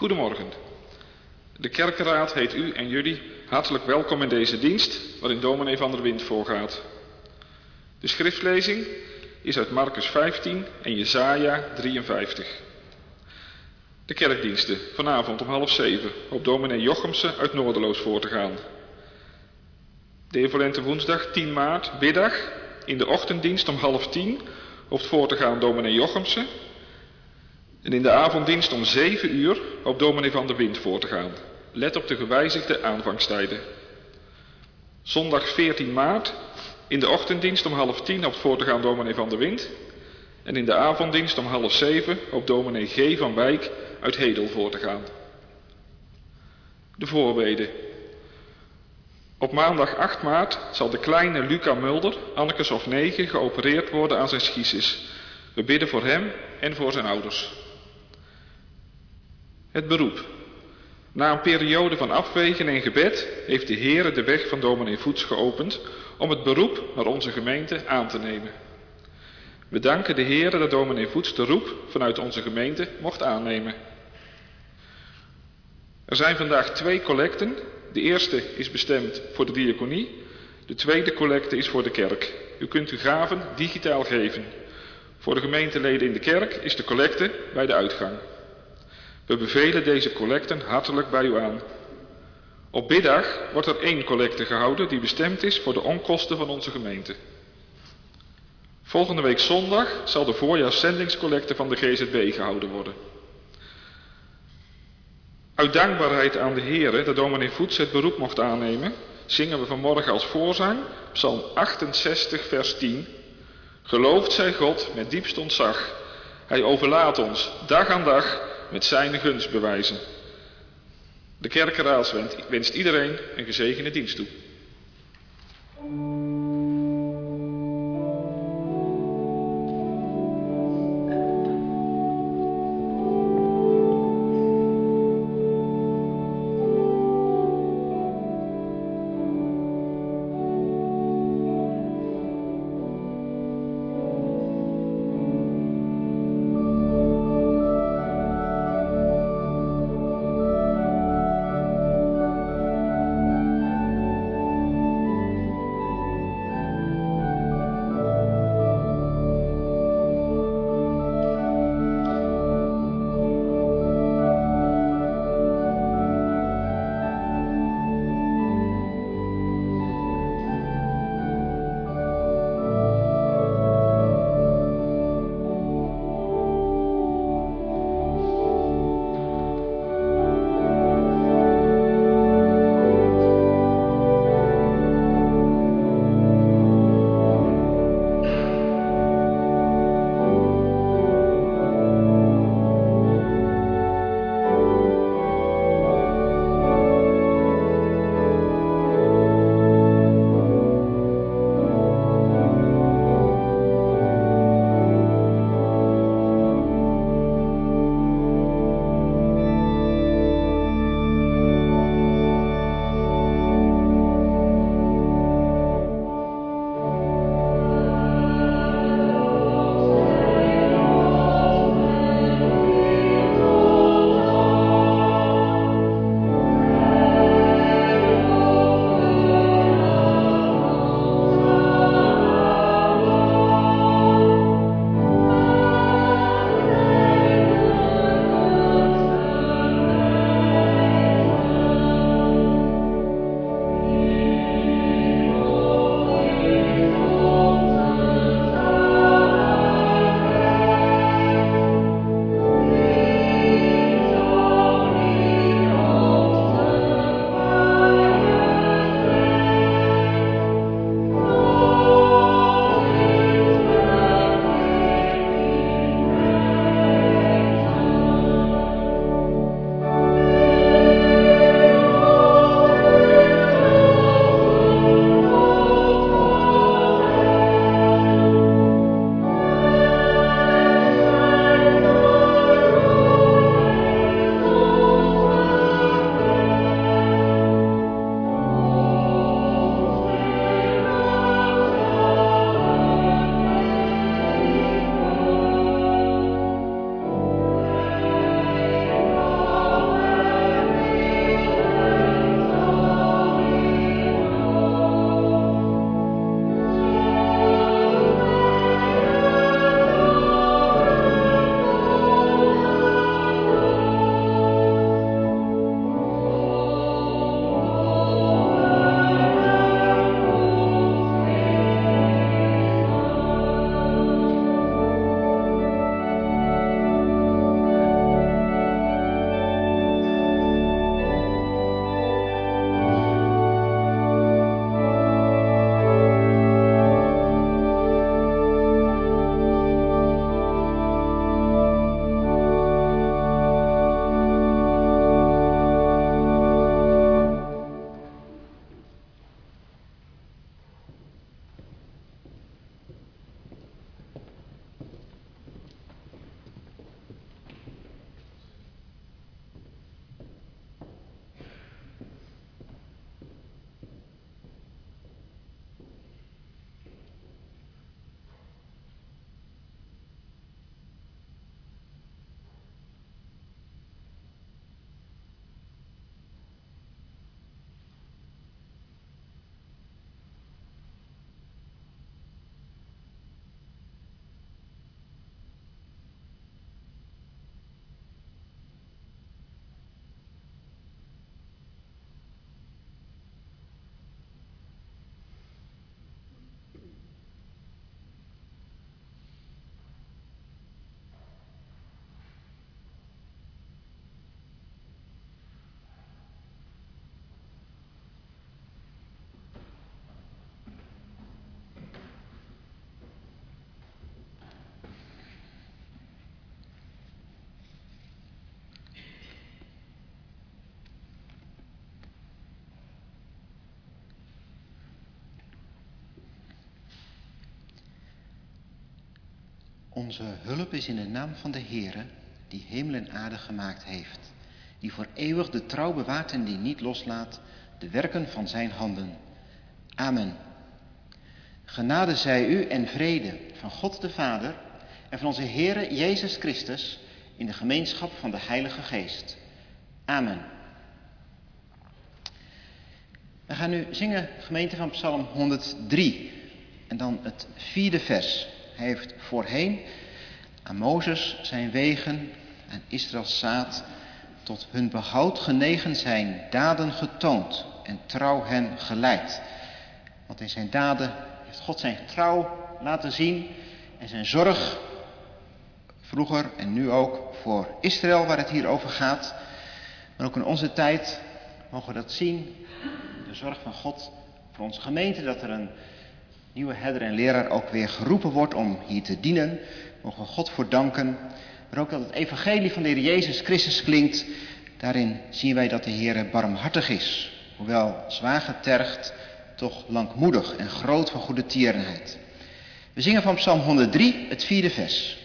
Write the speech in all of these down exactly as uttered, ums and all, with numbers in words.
Goedemorgen. De kerkenraad heet u en jullie hartelijk welkom in deze dienst, waarin dominee van der Wind voorgaat. De schriftlezing is uit Marcus vijftien en Jesaja drieënvijftig. De kerkdiensten vanavond om half zeven op dominee Jochemsen uit Noorderloos voor te gaan. De evolente woensdag tien maart, middag, in de ochtenddienst om half tien hoopt voor te gaan dominee Jochemsen. En in de avonddienst om zeven uur op dominee van der Wind voor te gaan. Let op de gewijzigde aanvangstijden. Zondag veertien maart, in de ochtenddienst om half tien op voor te gaan dominee van der Wind. En in de avonddienst om half zeven op dominee G. van Wijk uit Hedel voor te gaan. De voorbeden. Op maandag acht maart zal de kleine Luca Mulder, Annekes of negen, geopereerd worden aan zijn schisis. We bidden voor hem en voor zijn ouders. Het beroep. Na een periode van afwegen en gebed heeft de Heere de weg van dominee Voets geopend om het beroep naar onze gemeente aan te nemen. We danken de Heere dat dominee Voets de roep vanuit onze gemeente mocht aannemen. Er zijn vandaag twee collecten. De eerste is bestemd voor de diaconie. De tweede collecte is voor de kerk. U kunt uw gaven digitaal geven. Voor de gemeenteleden in de kerk is de collecte bij de uitgang. We bevelen deze collecten hartelijk bij u aan. Op biddag wordt er één collecte gehouden die bestemd is voor de onkosten van onze gemeente. Volgende week zondag zal de voorjaarszendingscollecte van de G Z B gehouden worden. Uit dankbaarheid aan de Heere dat dominee Voets het beroep mocht aannemen, zingen we vanmorgen als voorzang Psalm achtenzestig vers tien. Geloofd zij God met diepst ontzag. Hij overlaat ons dag aan dag met zijn gunstbewijzen. De kerkenraad wenst iedereen een gezegende dienst toe. Onze hulp is in de naam van de Heere, die hemel en aarde gemaakt heeft, die voor eeuwig de trouw bewaart en die niet loslaat de werken van zijn handen. Amen. Genade zij u en vrede van God de Vader en van onze Heere Jezus Christus in de gemeenschap van de Heilige Geest. Amen. We gaan nu zingen, gemeente, van Psalm honderddrie en dan het vierde vers. Hij heeft voorheen aan Mozes zijn wegen en Israëls zaad tot hun behoud genegen zijn daden getoond en trouw hen geleid. Want in zijn daden heeft God zijn trouw laten zien en zijn zorg, vroeger en nu ook voor Israël waar het hier over gaat. Maar ook in onze tijd mogen we dat zien, de zorg van God voor onze gemeente, dat er een nieuwe herder en leraar ook weer geroepen wordt om hier te dienen. Mogen we God voor danken. Maar ook dat het evangelie van de Heer Jezus Christus klinkt. Daarin zien wij dat de Heer barmhartig is. Hoewel zwaar getergd, toch langmoedig en groot van goede tierenheid. We zingen van Psalm honderddrie, het vierde vers.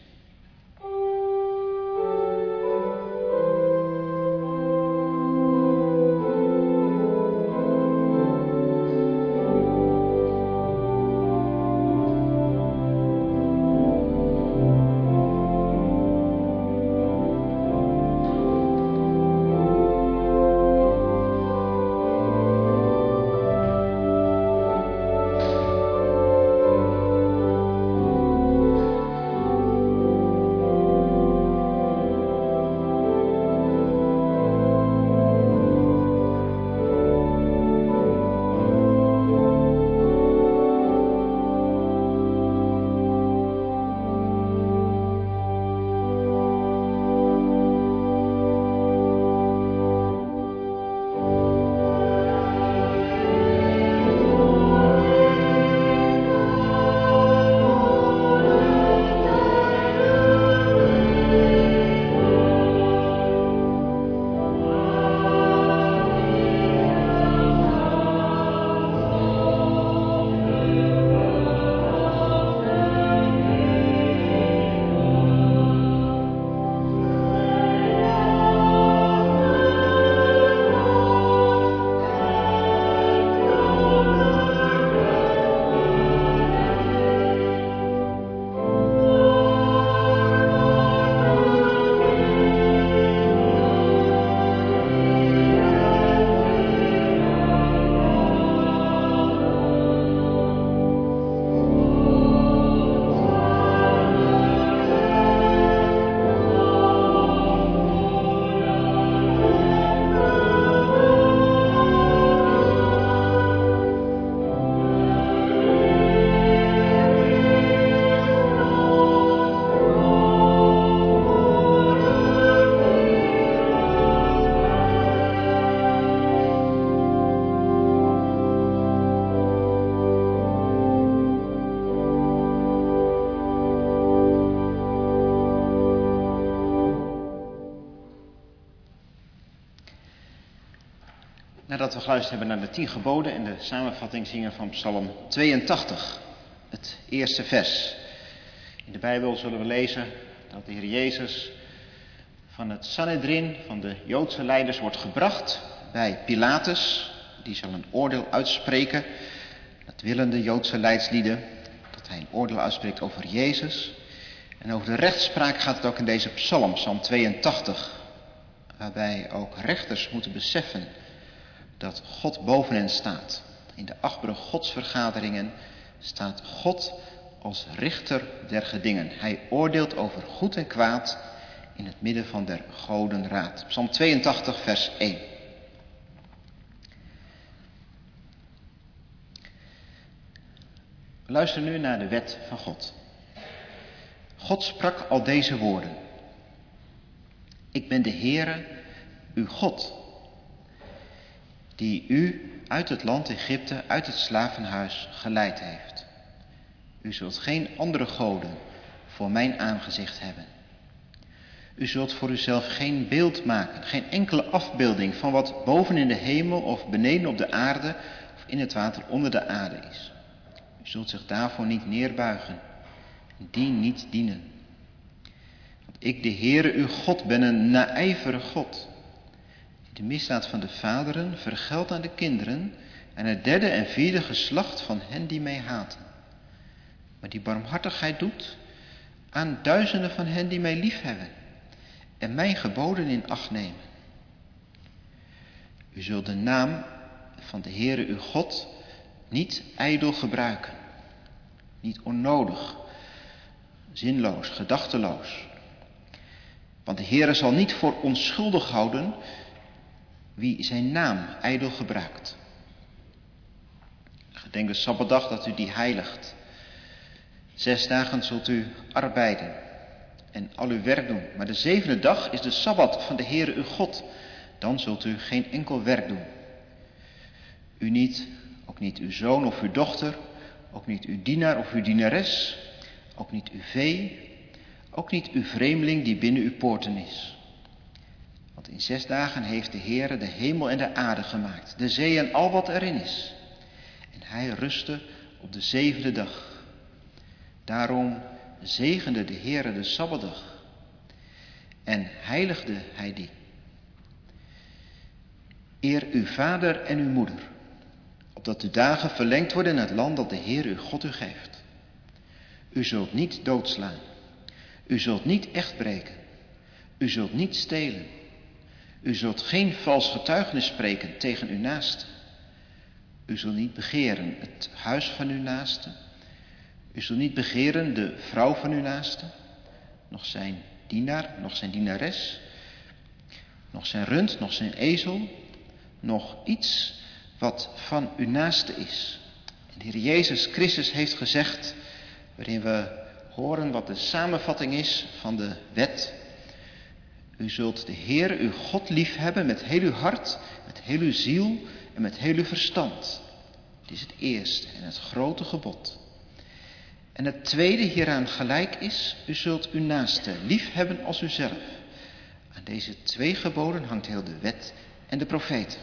Nadat we geluisterd hebben naar de tien geboden en de samenvatting zingen van Psalm tweeëntachtig, het eerste vers. In de Bijbel zullen we lezen dat de Heer Jezus van het Sanhedrin, van de Joodse leiders, wordt gebracht bij Pilatus. Die zal een oordeel uitspreken. Dat willen de Joodse leidslieden, dat hij een oordeel uitspreekt over Jezus. En over de rechtspraak gaat het ook in deze psalm, psalm tweeëntachtig. Waarbij ook rechters moeten beseffen dat God boven hen staat. In de achtbare godsvergaderingen staat God als richter der gedingen. Hij oordeelt over goed en kwaad in het midden van der godenraad. Psalm tweeëntachtig, vers één. Luister nu naar de wet van God. God sprak al deze woorden. Ik ben de Heere, uw God, die u uit het land Egypte, uit het slavenhuis geleid heeft. U zult geen andere goden voor mijn aangezicht hebben. U zult voor uzelf geen beeld maken, geen enkele afbeelding van wat boven in de hemel of beneden op de aarde of in het water onder de aarde is. U zult zich daarvoor niet neerbuigen, die niet dienen. Want ik, de Heere uw God, ben een naijverig God, die de misdaad van de vaderen vergeldt aan de kinderen en het derde en vierde geslacht van hen die mij haten, maar die barmhartigheid doet aan duizenden van hen die mij liefhebben en mijn geboden in acht nemen. U zult de naam van de Heere uw God niet ijdel gebruiken, niet onnodig, zinloos, gedachteloos. Want de Heere zal niet voor onschuldig houden wie zijn naam ijdel gebruikt. Gedenk de Sabbatdag dat u die heiligt. Zes dagen zult u arbeiden en al uw werk doen. Maar de zevende dag is de Sabbat van de Heere uw God. Dan zult u geen enkel werk doen. U niet, ook niet uw zoon of uw dochter, ook niet uw dienaar of uw dienares, ook niet uw vee, ook niet uw vreemdeling die binnen uw poorten is. Want in zes dagen heeft de Heere de hemel en de aarde gemaakt, de zee en al wat erin is. En hij rustte op de zevende dag. Daarom zegende de Heere de Sabbatdag en heiligde hij die. Eer uw vader en uw moeder, opdat uw dagen verlengd worden in het land dat de Heer uw God u geeft. U zult niet doodslaan. U zult niet echt breken. U zult niet stelen. U zult geen vals getuigenis spreken tegen uw naaste. U zult niet begeren het huis van uw naaste. U zult niet begeren de vrouw van uw naaste, nog zijn dienaar, nog zijn dienares, nog zijn rund, nog zijn ezel, nog iets wat van uw naaste is. En de Heer Jezus Christus heeft gezegd, waarin we horen wat de samenvatting is van de wet. U zult de Heer uw God lief hebben met heel uw hart, met heel uw ziel en met heel uw verstand. Dit is het eerste en het grote gebod. En het tweede hieraan gelijk is, u zult uw naaste lief hebben als uzelf. Aan deze twee geboden hangt heel de wet en de profeten.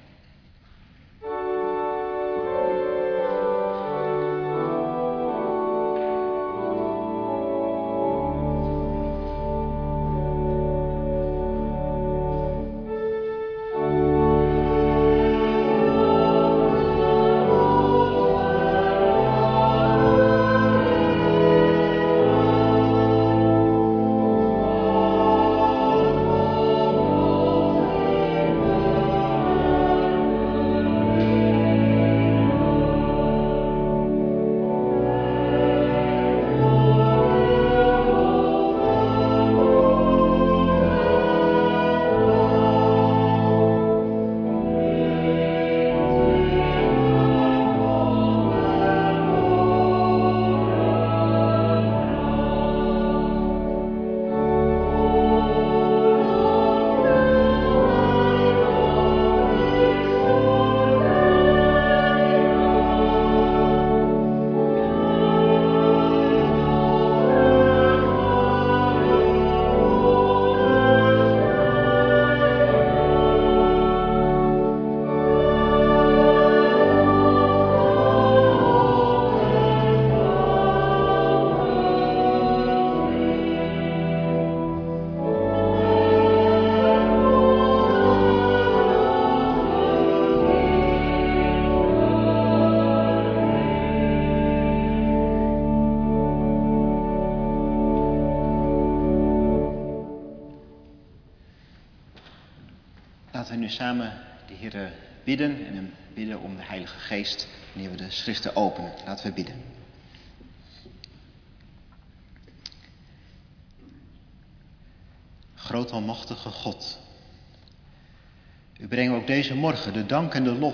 Laten we nu samen de Heer bidden en hem bidden om de Heilige Geest wanneer we de schriften openen. Laten we bidden. Groot almachtige God, u brengt ook deze morgen de dank en de lof.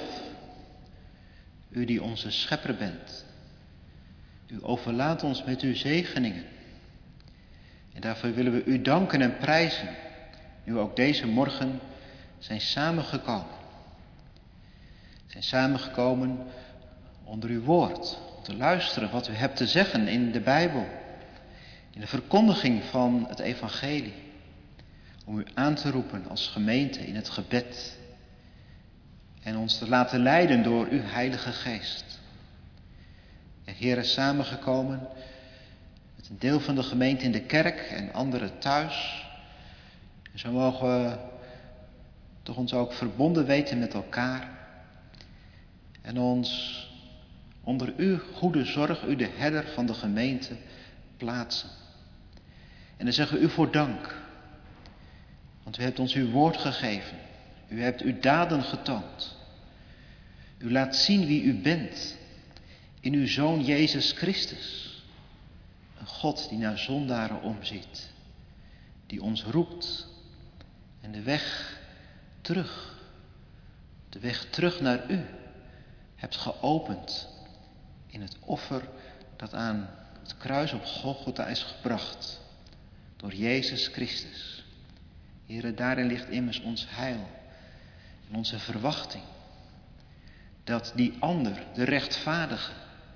U die onze schepper bent. U overlaat ons met uw zegeningen. En daarvoor willen we u danken en prijzen, nu ook deze morgen zijn samengekomen. Zijn samengekomen onder uw woord, om te luisteren wat u hebt te zeggen in de Bijbel, in de verkondiging van het evangelie, om u aan te roepen als gemeente in het gebed en ons te laten leiden door uw Heilige Geest. En Heer, is samengekomen met Met een deel van de gemeente in de kerk en anderen thuis. En zo mogen we toch ons ook verbonden weten met elkaar. En ons onder uw goede zorg, u de herder van de gemeente, plaatsen. En dan zeggen we u voor dank. Want u hebt ons uw woord gegeven. U hebt uw daden getoond. U laat zien wie u bent. In uw Zoon Jezus Christus. Een God die naar zondaren omziet. Die ons roept. En de weg terug. De weg terug naar u. Hebt geopend. In het offer dat aan het kruis op Golgotha is gebracht. Door Jezus Christus. Heere, daarin ligt immers ons heil. En onze verwachting. Dat die ander, de rechtvaardige,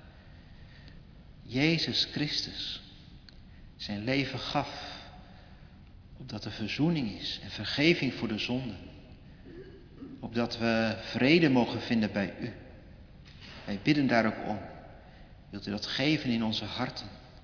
Jezus Christus, zijn leven gaf. Opdat er verzoening is en vergeving voor de zonden. Opdat we vrede mogen vinden bij u. Wij bidden daar ook om. Wilt u dat geven in onze harten?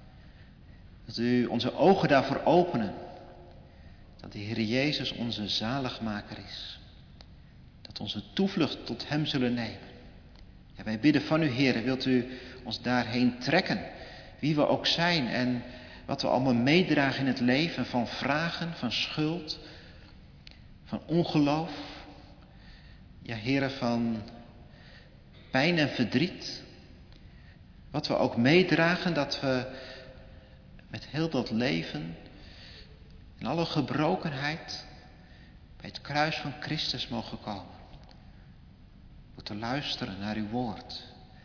Dat u onze ogen daarvoor openen. Dat de Heer Jezus onze zaligmaker is. Dat we onze toevlucht tot hem zullen nemen. Ja, wij bidden van u, Heer, wilt u ons daarheen trekken. Wie we ook zijn en wat we allemaal meedragen in het leven. Van vragen, van schuld, van ongeloof. Ja, Heer, van pijn en verdriet. Wat we ook meedragen, dat we met heel dat leven en alle gebrokenheid bij het kruis van Christus mogen komen. Door te luisteren naar uw woord.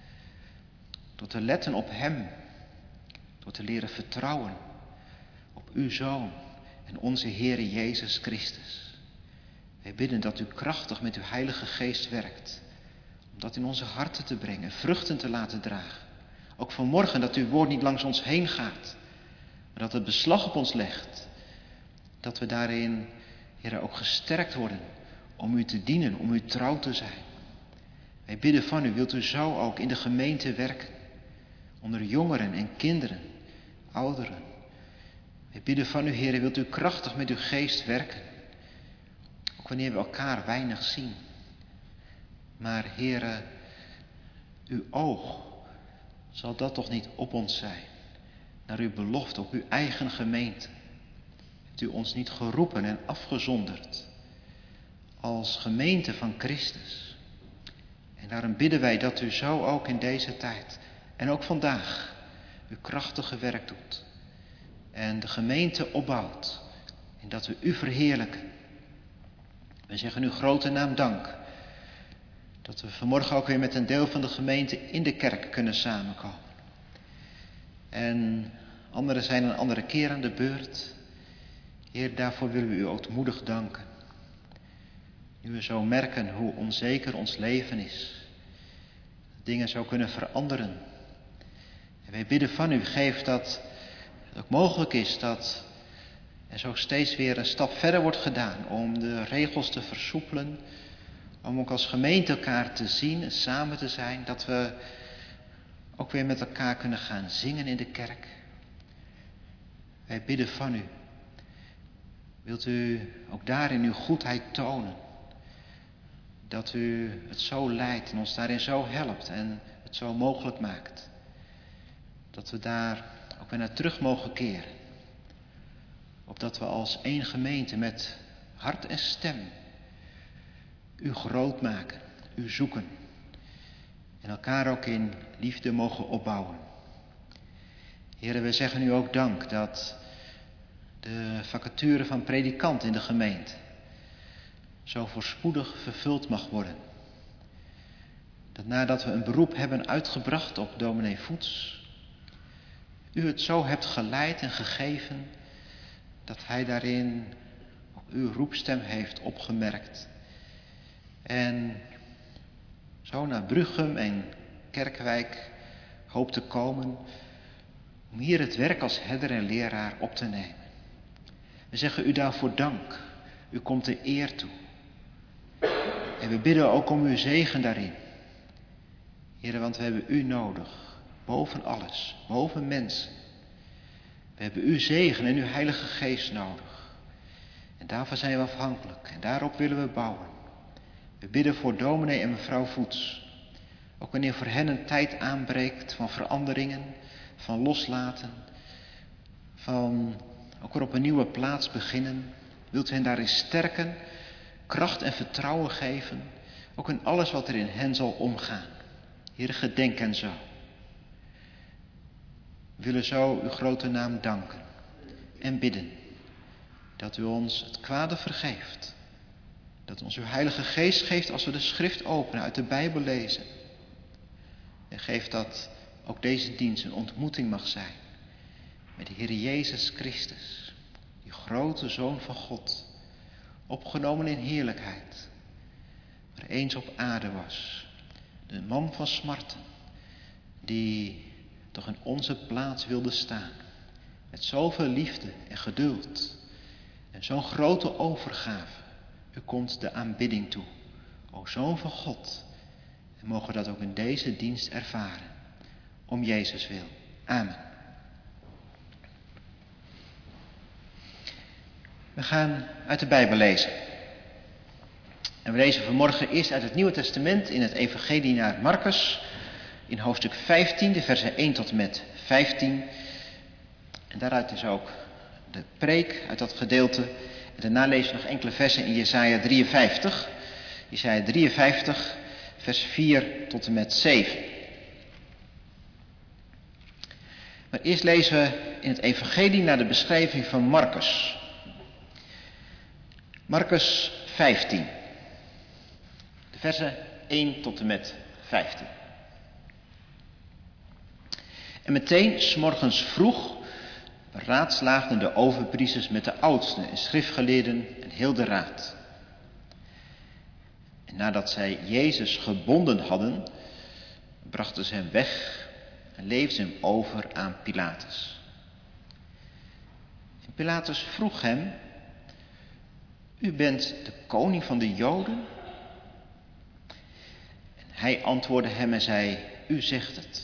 Door te letten op hem. Door te leren vertrouwen op uw Zoon en onze Heere Jezus Christus. Wij bidden dat u krachtig met uw Heilige Geest werkt. Om dat in onze harten te brengen, vruchten te laten dragen. Ook vanmorgen dat uw woord niet langs ons heen gaat. Maar dat het beslag op ons legt. Dat we daarin, Heere, ook gesterkt worden om u te dienen, om u trouw te zijn. Wij bidden van u, wilt u zo ook in de gemeente werken. Onder jongeren en kinderen, ouderen. Wij bidden van u, Heere, wilt u krachtig met uw geest werken. Ook wanneer we elkaar weinig zien. Maar Heere, uw oog, zal dat toch niet op ons zijn? Naar uw belofte, op uw eigen gemeente. Hebt u ons niet geroepen en afgezonderd als gemeente van Christus? En daarom bidden wij dat u zo ook in deze tijd en ook vandaag uw krachtige werk doet. En de gemeente opbouwt. En dat we u verheerlijken. We zeggen uw grote naam dank. Dat we vanmorgen ook weer met een deel van de gemeente in de kerk kunnen samenkomen. En anderen zijn een andere keer aan de beurt. Heer, daarvoor willen we u ootmoedig danken. Nu we zo merken hoe onzeker ons leven is. Dat dingen zo kunnen veranderen. En wij bidden van u, geef dat het ook mogelijk is dat er zo steeds weer een stap verder wordt gedaan. Om de regels te versoepelen. Om ook als gemeente elkaar te zien en samen te zijn. Dat we ook weer met elkaar kunnen gaan zingen in de kerk. Wij bidden van u. Wilt u ook daarin uw goedheid tonen. Dat u het zo leidt en ons daarin zo helpt en het zo mogelijk maakt. Dat we daar ook weer naar terug mogen keren. Opdat we als één gemeente met hart en stem u groot maken, u zoeken. En elkaar ook in liefde mogen opbouwen. Heren, we zeggen u ook dank dat de vacature van predikant in de gemeente zo voorspoedig vervuld mag worden. Dat nadat we een beroep hebben uitgebracht op dominee Voets, u het zo hebt geleid en gegeven dat hij daarin ook uw roepstem heeft opgemerkt. En zo naar Bruchem en Kerkwijk hoopt te komen om hier het werk als herder en leraar op te nemen. We zeggen u daarvoor dank. U komt de eer toe. En we bidden ook om uw zegen daarin. Heer, want we hebben u nodig. Boven alles. Boven mensen. We hebben uw zegen en uw Heilige Geest nodig. En daarvan zijn we afhankelijk en daarop willen we bouwen. We bidden voor dominee en mevrouw Voets. Ook wanneer voor hen een tijd aanbreekt van veranderingen, van loslaten, van ook weer op een nieuwe plaats beginnen. Wilt u hen daarin sterken, kracht en vertrouwen geven, ook in alles wat er in hen zal omgaan. Heere, gedenk hen zo. We willen zo uw grote naam danken en bidden dat u ons het kwade vergeeft. Dat u ons uw Heilige Geest geeft als we de schrift openen, uit de Bijbel lezen. En geef dat ook deze dienst een ontmoeting mag zijn met de Heer Jezus Christus, die grote Zoon van God, opgenomen in heerlijkheid, maar eens op aarde was. De man van smarten, die toch in onze plaats wilde staan, met zoveel liefde en geduld en zo'n grote overgave. U komt de aanbidding toe, o Zoon van God. En mogen we dat ook in deze dienst ervaren. Om Jezus wil. Amen. We gaan uit de Bijbel lezen. En we lezen vanmorgen eerst uit het Nieuwe Testament in het Evangelie naar Marcus. In hoofdstuk vijftien, de versen één tot en met vijftien. En daaruit is ook de preek uit dat gedeelte. En daarna lezen we nog enkele versen in Jesaja drieënvijftig. Jesaja drieënvijftig, vers vier tot en met zeven. Maar eerst lezen we in het Evangelie naar de beschrijving van Marcus. Marcus vijftien. De versen één tot en met vijftien. En meteen 's morgens vroeg beraadslaagden de overpriesters met de oudsten en schriftgeleerden en heel de raad. En nadat zij Jezus gebonden hadden, brachten ze hem weg en leefden ze hem over aan Pilatus. En Pilatus vroeg hem: u bent de koning van de Joden? En hij antwoordde hem en zei: u zegt het.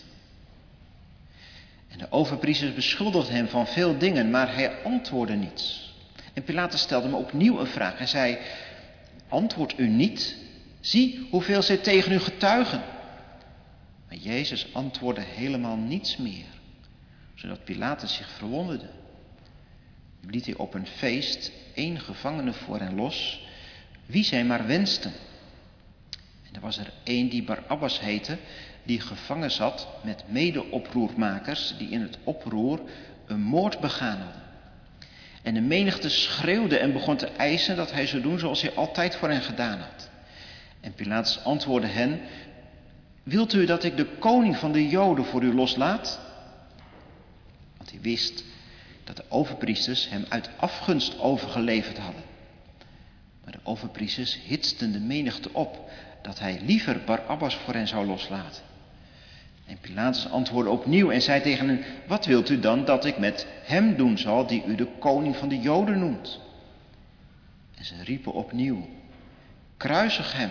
En de overpriesters beschuldigden hem van veel dingen, maar hij antwoordde niets. En Pilatus stelde hem opnieuw een vraag. Hij zei: antwoordt u niet? Zie hoeveel zij tegen u getuigen. Maar Jezus antwoordde helemaal niets meer, zodat Pilatus zich verwonderde. Nu liet hij op een feest één gevangene voor hen los, wie zij maar wensten. En er was er één die Barabbas heette, die gevangen zat met mede-oproermakers die in het oproer een moord begaan hadden. En de menigte schreeuwde en begon te eisen dat hij zou doen zoals hij altijd voor hen gedaan had. En Pilatus antwoordde hen: wilt u dat ik de koning van de Joden voor u loslaat? Want hij wist dat de overpriesters hem uit afgunst overgeleverd hadden. Maar de overpriesters hitsten de menigte op dat hij liever Barabbas voor hen zou loslaten. En Pilatus antwoordde opnieuw en zei tegen hen: wat wilt u dan dat ik met hem doen zal die u de koning van de Joden noemt? En ze riepen opnieuw: kruisig hem.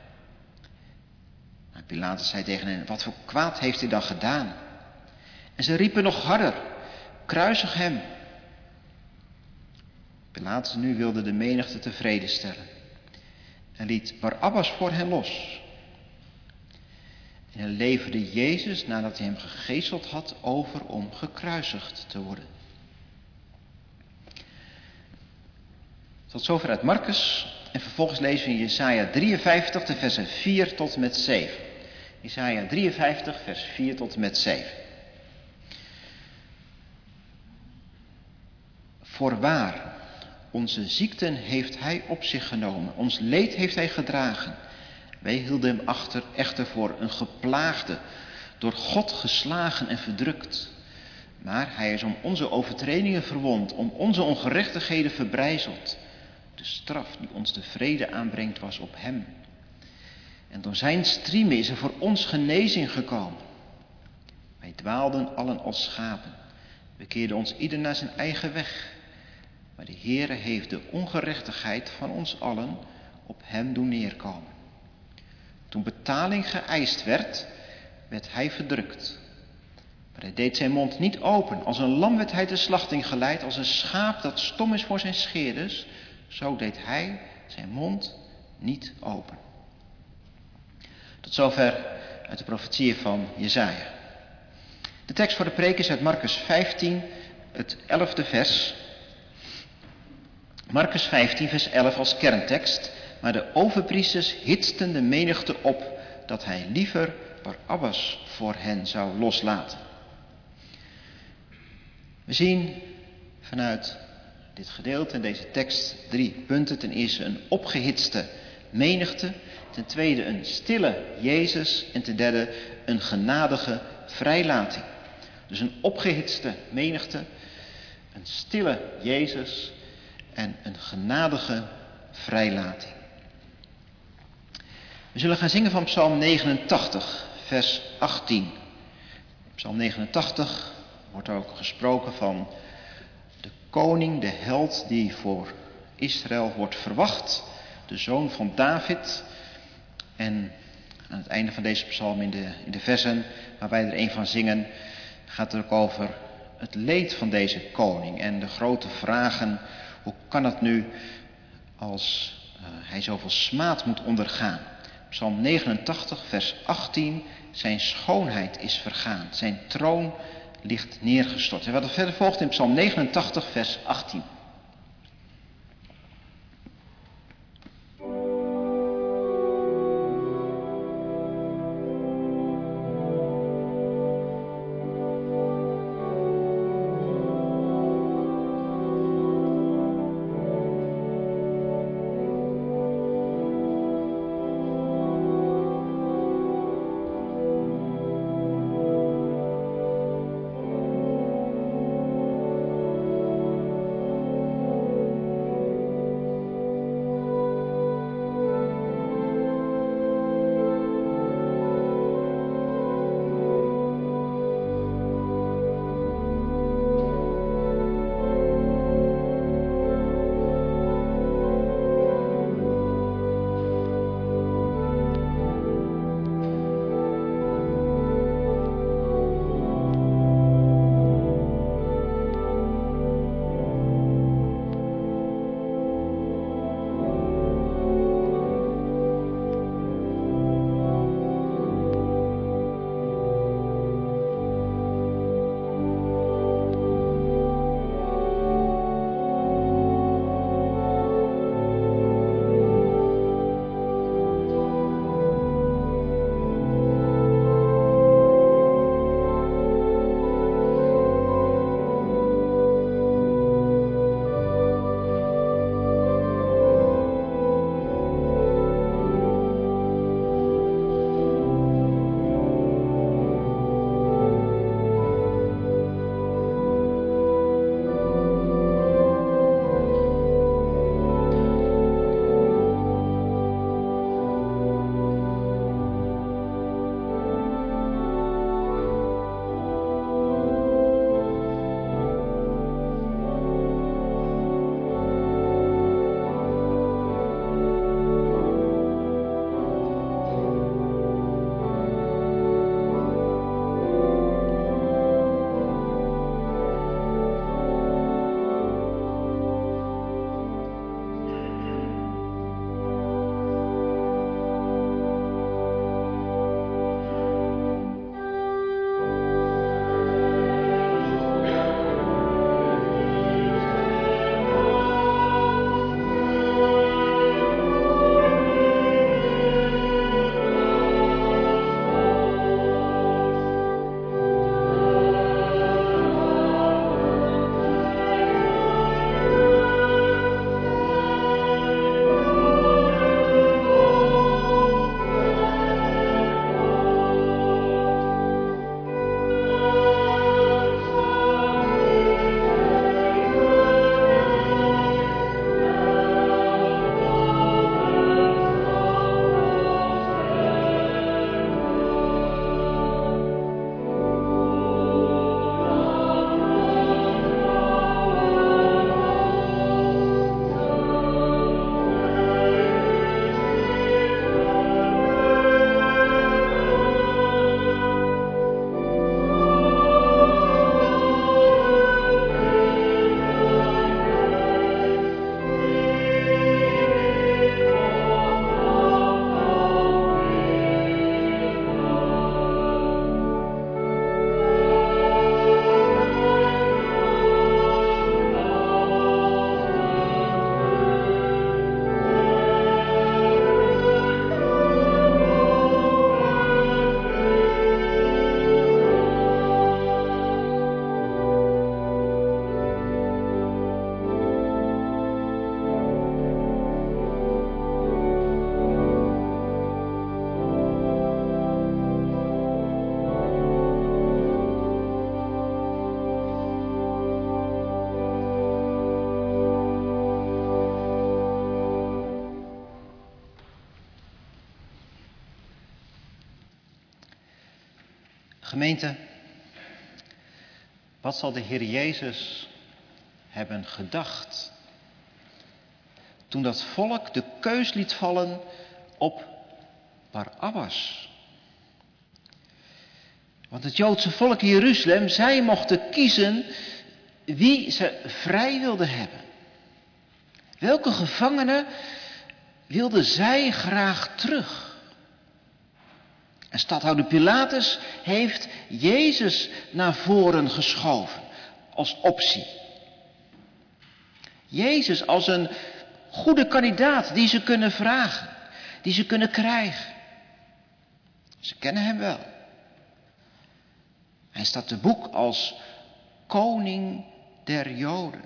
Maar Pilatus zei tegen hen: wat voor kwaad heeft hij dan gedaan? En ze riepen nog harder: kruisig hem. Pilatus nu wilde de menigte tevreden stellen en liet Barabbas voor hen los. En hij leverde Jezus, nadat hij hem gegezeld had, over om gekruisigd te worden. Tot zover uit Marcus. En vervolgens lezen we in Jesaja drieënvijftig, de versen vier tot en met zeven. Jesaja drieënvijftig, vers vier tot en met zeven. Voorwaar, onze ziekten heeft hij op zich genomen, ons leed heeft hij gedragen. Wij hielden hem achter, echter voor een geplaagde, door God geslagen en verdrukt. Maar hij is om onze overtredingen verwond, om onze ongerechtigheden verbrijzeld. De straf die ons de vrede aanbrengt was op hem. En door zijn striemen is er voor ons genezing gekomen. Wij dwaalden allen als schapen. We keerden ons ieder naar zijn eigen weg. Maar de Heere heeft de ongerechtigheid van ons allen op hem doen neerkomen. Toen betaling geëist werd, werd hij verdrukt. Maar hij deed zijn mond niet open. Als een lam werd hij de slachting geleid, als een schaap dat stom is voor zijn scheerders. Zo deed hij zijn mond niet open. Tot zover uit de profetieën van Jesaja. De tekst voor de preek is uit Marcus vijftien, het elfde vers. Marcus vijftien, vers elf als kerntekst. Maar de overpriesters hitsten de menigte op dat hij liever Barabbas voor hen zou loslaten. We zien vanuit dit gedeelte en deze tekst drie punten. Ten eerste een opgehitste menigte. Ten tweede een stille Jezus. En ten derde een genadige vrijlating. Dus een opgehitste menigte, een stille Jezus en een genadige vrijlating. We zullen gaan zingen van Psalm negenentachtig, vers achttien. Psalm negenentachtig wordt ook gesproken van de koning, de held die voor Israël wordt verwacht, de zoon van David. En aan het einde van deze psalm, in de, in de versen waar wij er een van zingen, gaat het ook over het leed van deze koning en de grote vragen. Hoe kan het nu als uh, hij zoveel smaad moet ondergaan? Psalm negenentachtig, vers achttien. Zijn schoonheid is vergaan. Zijn troon ligt neergestort. En wat er verder volgt in Psalm negenentachtig, vers achttien. Gemeente, wat zal de Heer Jezus hebben gedacht toen dat volk de keus liet vallen op Barabbas? Want het Joodse volk in Jeruzalem, zij mochten kiezen wie ze vrij wilden hebben. Welke gevangene wilden zij graag terug? En stadhouder Pilatus heeft Jezus naar voren geschoven als optie. Jezus als een goede kandidaat die ze kunnen vragen, die ze kunnen krijgen. Ze kennen hem wel. Hij staat te boek als koning der Joden.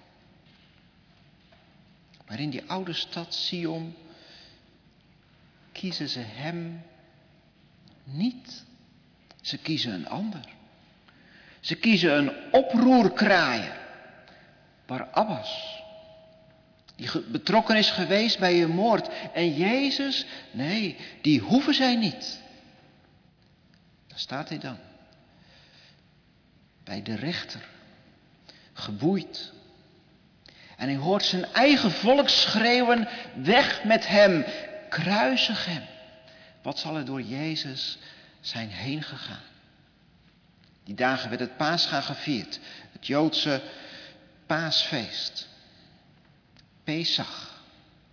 Maar in die oude stad Sion kiezen ze hem niet. Ze kiezen een ander. Ze kiezen een oproerkraaier, Barabbas, die betrokken is geweest bij een moord. En Jezus, nee, die hoeven zij niet. Daar staat hij dan. Bij de rechter, geboeid. En hij hoort zijn eigen volk schreeuwen, weg met hem, kruisig hem. Wat zal er door Jezus zijn heen gegaan? Die dagen werd het Pascha gevierd, het Joodse paasfeest. Pesach.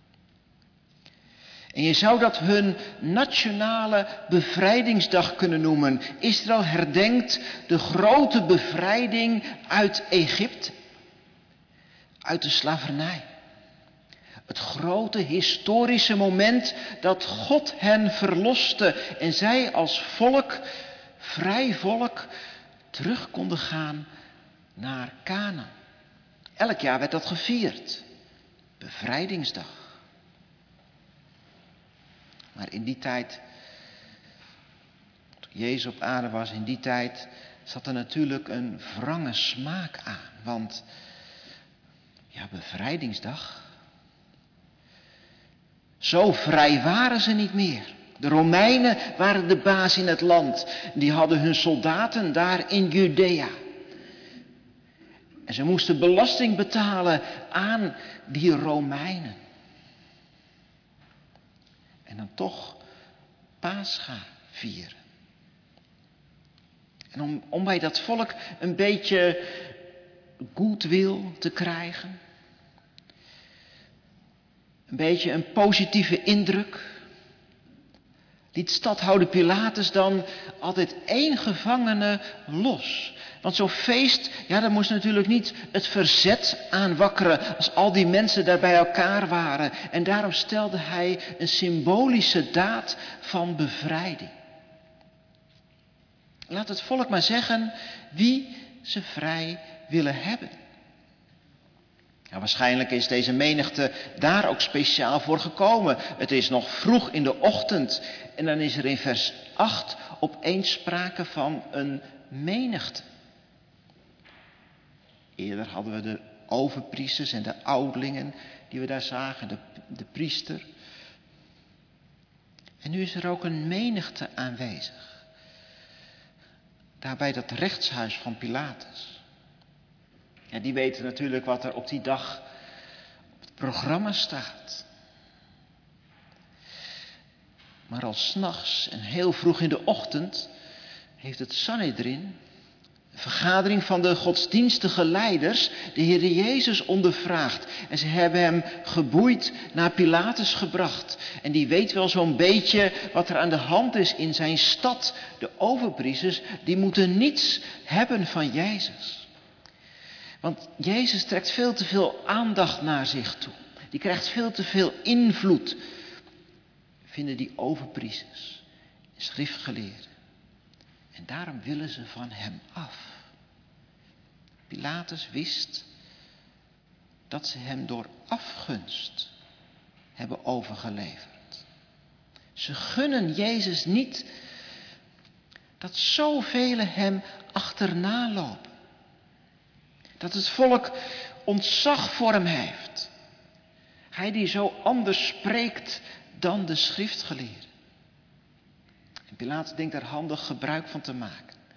En je zou dat hun nationale bevrijdingsdag kunnen noemen. Israël herdenkt de grote bevrijding uit Egypte. Uit de slavernij. Het grote historische moment dat God hen verloste en zij als volk, vrij volk, terug konden gaan naar Kanaan. Elk jaar werd dat gevierd. Bevrijdingsdag. Maar in die tijd, toen Jezus op aarde was, in die tijd zat er natuurlijk een wrange smaak aan. Want, ja, bevrijdingsdag. Zo vrij waren ze niet meer. De Romeinen waren de baas in het land. Die hadden hun soldaten daar in Judea. En ze moesten belasting betalen aan die Romeinen. En dan toch Pascha vieren. En om, om bij dat volk een beetje goodwill te krijgen. Een beetje een positieve indruk. Liet stadhouder Pilatus dan altijd één gevangene los. Want zo'n feest, ja, daar moest natuurlijk niet het verzet aanwakkeren als al die mensen daar bij elkaar waren. En daarom stelde hij een symbolische daad van bevrijding. Laat het volk maar zeggen wie ze vrij willen hebben. Ja, waarschijnlijk is deze menigte daar ook speciaal voor gekomen. Het is nog vroeg in de ochtend en dan is er in vers acht opeens sprake van een menigte. Eerder hadden we de overpriesters en de ouderlingen die we daar zagen, de, de priester. En nu is er ook een menigte aanwezig. Daar bij dat rechtshuis van Pilatus. Ja, die weten natuurlijk wat er op die dag op het programma staat. Maar al 's nachts en heel vroeg in de ochtend heeft het Sanhedrin, een vergadering van de godsdienstige leiders, de Heer Jezus ondervraagd. En ze hebben hem geboeid naar Pilatus gebracht. En die weet wel zo'n beetje wat er aan de hand is in zijn stad. De overpriesters, die moeten niets hebben van Jezus. Want Jezus trekt veel te veel aandacht naar zich toe. Die krijgt veel te veel invloed. Vinden die overpriesters en schriftgeleerden. En daarom willen ze van hem af. Pilatus wist dat ze hem door afgunst hebben overgeleverd. Ze gunnen Jezus niet dat zoveel hem achterna lopen. Dat het volk ontzag voor hem heeft. Hij die zo anders spreekt dan de schriftgeleerden. En Pilatus denkt daar handig gebruik van te maken.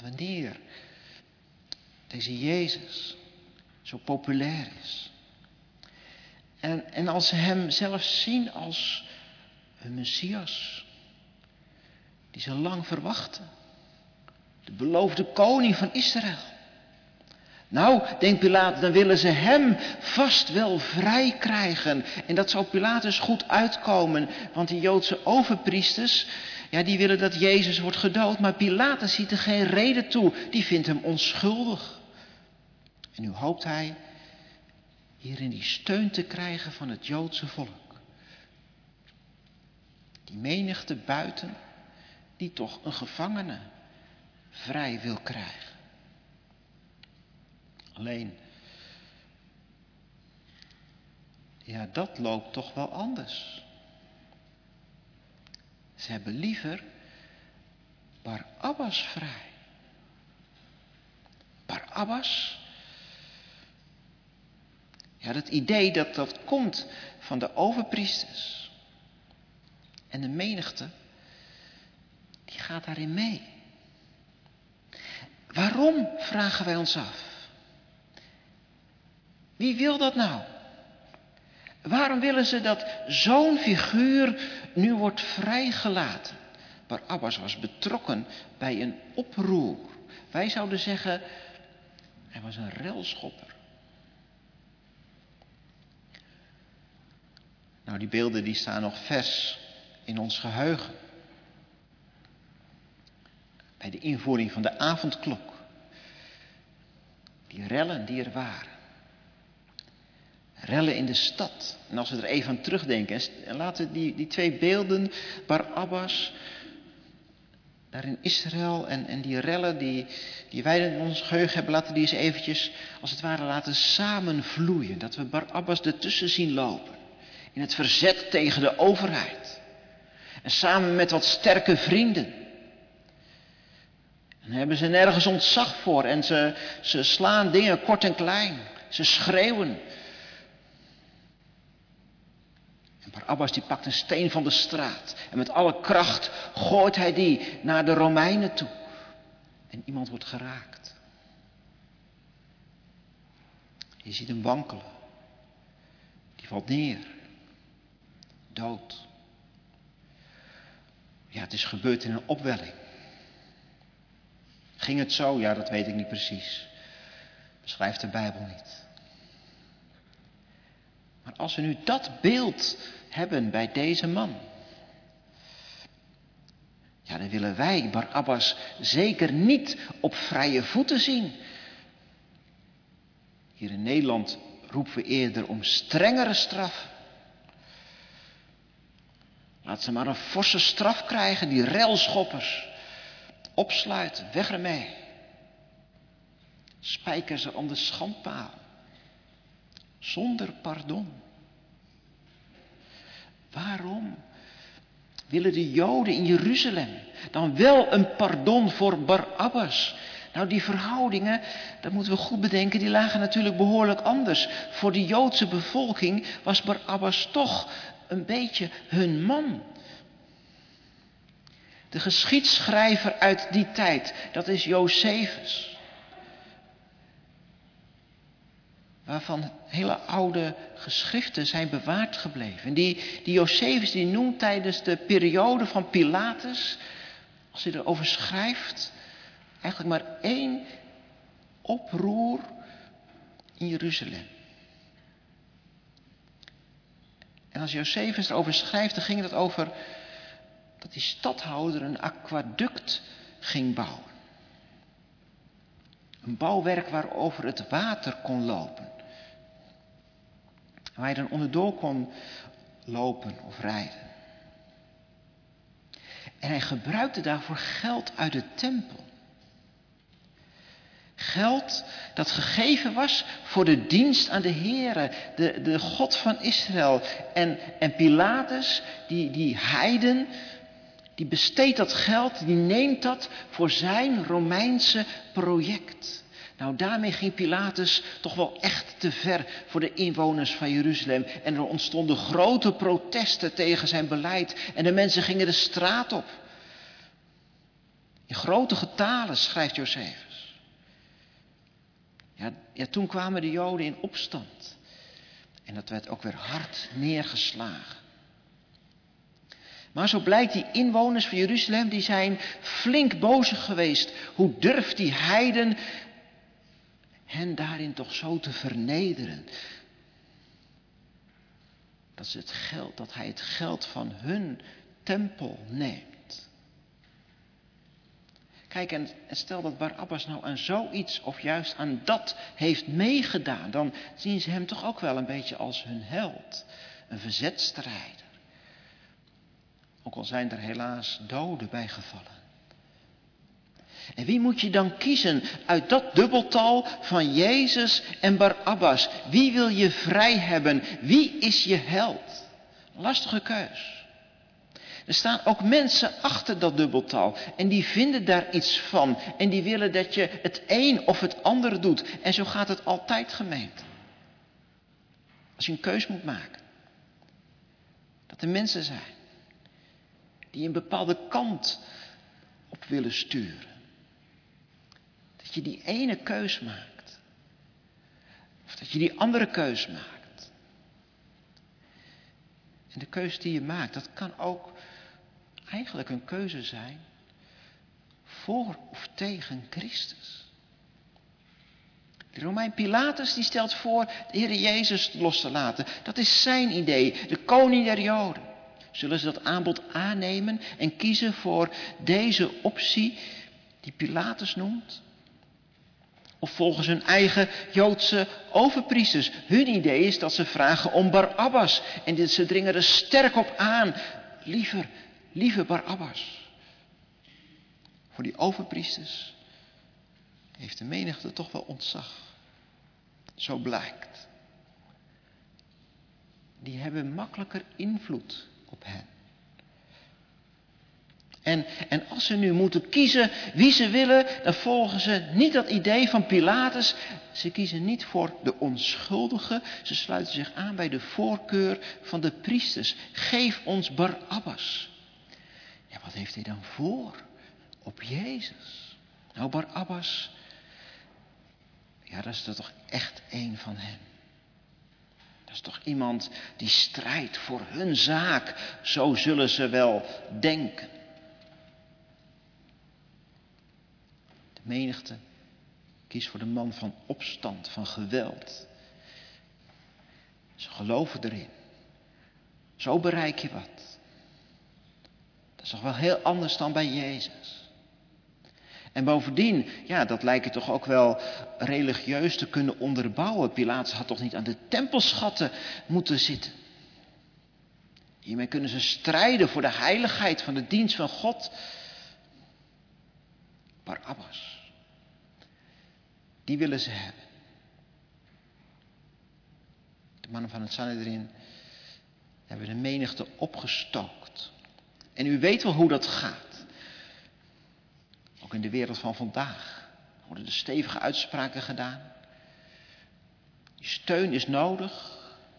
wanneer deze Jezus zo populair is. En, en als ze hem zelf zien als een Messias, die ze lang verwachten. De beloofde koning van Israël. Nou, denkt Pilatus, dan willen ze hem vast wel vrij krijgen. En dat zou Pilatus goed uitkomen. Want die Joodse overpriesters, ja, die willen dat Jezus wordt gedood. Maar Pilatus ziet er geen reden toe. Die vindt hem onschuldig. En nu hoopt hij hierin die steun te krijgen van het Joodse volk. Die menigte buiten, die toch een gevangene vrij wil krijgen. Alleen, ja, dat loopt toch wel anders. Ze hebben liever Barabbas vrij. Barabbas? Ja, dat idee dat dat komt van de overpriesters. En de menigte, die gaat daarin mee. Waarom, vragen wij ons af. Wie wil dat nou? Waarom willen ze dat zo'n figuur nu wordt vrijgelaten? Barabbas was betrokken bij een oproer. Wij zouden zeggen, hij was een relschopper. Nou, die beelden die staan nog vers in ons geheugen. Bij de invoering van de avondklok. Die rellen die er waren. Rellen in de stad. En als we er even aan terugdenken. En laten die, die twee beelden, Barabbas, daar in Israël. En, en die rellen die, die wij in ons geheugen hebben. Laten die eens eventjes, als het ware, laten samenvloeien. Dat we Barabbas ertussen zien lopen. In het verzet tegen de overheid. En samen met wat sterke vrienden. En daar hebben ze nergens ontzag voor. En ze, ze slaan dingen kort en klein. Ze schreeuwen. En Barabbas die pakt een steen van de straat. En met alle kracht gooit hij die naar de Romeinen toe. En iemand wordt geraakt. Je ziet hem wankelen. Die valt neer. Dood. Ja, het is gebeurd in een opwelling. Ging het zo? Ja, dat weet ik niet precies. Beschrijft de Bijbel niet. Maar als we nu dat beeld hebben bij deze man. Ja, dan willen wij Barabbas zeker niet op vrije voeten zien. Hier in Nederland roepen we eerder om strengere straf. Laat ze maar een forse straf krijgen, die relschoppers. Opsluiten, weg ermee. Spijker ze aan de schandpaal. Zonder pardon. Waarom willen de Joden in Jeruzalem dan wel een pardon voor Barabbas? Nou, die verhoudingen, dat moeten we goed bedenken, die lagen natuurlijk behoorlijk anders. Voor de Joodse bevolking was Barabbas toch een beetje hun man. De geschiedschrijver uit die tijd, dat is Josephus. Waarvan hele oude geschriften zijn bewaard gebleven. En die, die Josephus die noemt tijdens de periode van Pilatus, als hij erover schrijft, eigenlijk maar één oproer in Jeruzalem. En als Josephus erover schrijft, dan ging het over dat die stadhouder een aquaduct ging bouwen. Een bouwwerk waarover het water kon lopen. Waar je dan onderdoor kon lopen of rijden. En hij gebruikte daarvoor geld uit de tempel. Geld dat gegeven was voor de dienst aan de Heere, de, de God van Israël. En, en Pilatus, die, die heiden, die besteedt dat geld, die neemt dat voor zijn Romeinse project. Nou, daarmee ging Pilatus toch wel echt te ver voor de inwoners van Jeruzalem. En er ontstonden grote protesten tegen zijn beleid. En de mensen gingen de straat op. In grote getalen, schrijft Josephus. Ja, ja, toen kwamen de Joden in opstand. En dat werd ook weer hard neergeslagen. Maar zo blijkt, die inwoners van Jeruzalem, die zijn flink boos geweest. Hoe durft die heiden hen daarin toch zo te vernederen? Dat, ze het geld, dat hij het geld van hun tempel neemt. Kijk, en stel dat Barabbas nou aan zoiets of juist aan dat heeft meegedaan, dan zien ze hem toch ook wel een beetje als hun held. Een verzetstrijder. Ook al zijn er helaas doden bij gevallen. En wie moet je dan kiezen uit dat dubbeltal van Jezus en Barabbas? Wie wil je vrij hebben? Wie is je held? Lastige keus. Er staan ook mensen achter dat dubbeltal. En die vinden daar iets van. En die willen dat je het een of het andere doet. En zo gaat het altijd, gemeente. Als je een keus moet maken. Dat er mensen zijn. Die een bepaalde kant op willen sturen. Dat je die ene keus maakt. Of dat je die andere keus maakt. En de keus die je maakt, dat kan ook eigenlijk een keuze zijn voor of tegen Christus. De Romein Pilatus die stelt voor de Heer Jezus los te laten. Dat is zijn idee, de koning der Joden. Zullen ze dat aanbod aannemen en kiezen voor deze optie die Pilatus noemt? Of volgens hun eigen Joodse overpriesters. Hun idee is dat ze vragen om Barabbas. En ze dringen er sterk op aan. Liever, liever Barabbas. Voor die overpriesters heeft de menigte toch wel ontzag. Zo blijkt. Die hebben makkelijker invloed op hen. En, en als ze nu moeten kiezen wie ze willen, dan volgen ze niet dat idee van Pilatus. Ze kiezen niet voor de onschuldige. Ze sluiten zich aan bij de voorkeur van de priesters. Geef ons Barabbas. Ja, wat heeft hij dan voor op Jezus? Nou, Barabbas, ja, dat is toch echt één van hen. Dat is toch iemand die strijdt voor hun zaak. Zo zullen ze wel denken. De menigte kiest voor de man van opstand, van geweld. Ze geloven erin. Zo bereik je wat. Dat is toch wel heel anders dan bij Jezus. En bovendien, ja, dat lijkt toch ook wel religieus te kunnen onderbouwen. Pilatus had toch niet aan de tempelschatten moeten zitten. Hiermee kunnen ze strijden voor de heiligheid van de dienst van God. Barabbas. Die willen ze hebben. De mannen van het Sanhedrin hebben de menigte opgestookt. En u weet wel hoe dat gaat. Ook in de wereld van vandaag worden er stevige uitspraken gedaan. Je steun is nodig.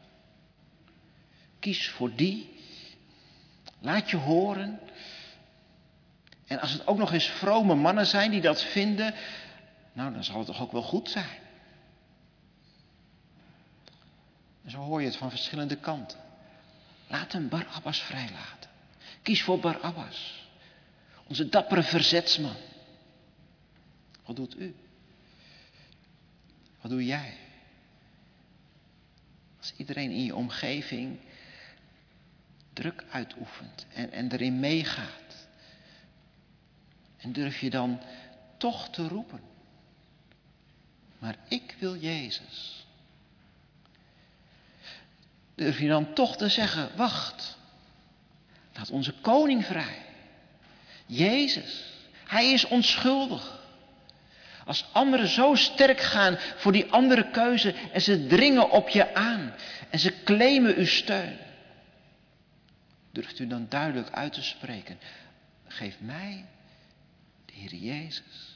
Kies voor die. Laat je horen. En als het ook nog eens vrome mannen zijn die dat vinden, nou, dan zal het toch ook wel goed zijn. En zo hoor je het van verschillende kanten. Laat hem Barabbas vrijlaten. Kies voor Barabbas. Onze dappere verzetsman. Wat doet u? Wat doe jij? Als iedereen in je omgeving druk uitoefent en, en erin meegaat. En durf je dan toch te roepen. Maar ik wil Jezus. Durf je dan toch te zeggen, wacht. Laat onze koning vrij. Jezus, hij is onschuldig. Als anderen zo sterk gaan voor die andere keuze en ze dringen op je aan en ze claimen uw steun. Durft u dan duidelijk uit te spreken, geef mij de Heer Jezus.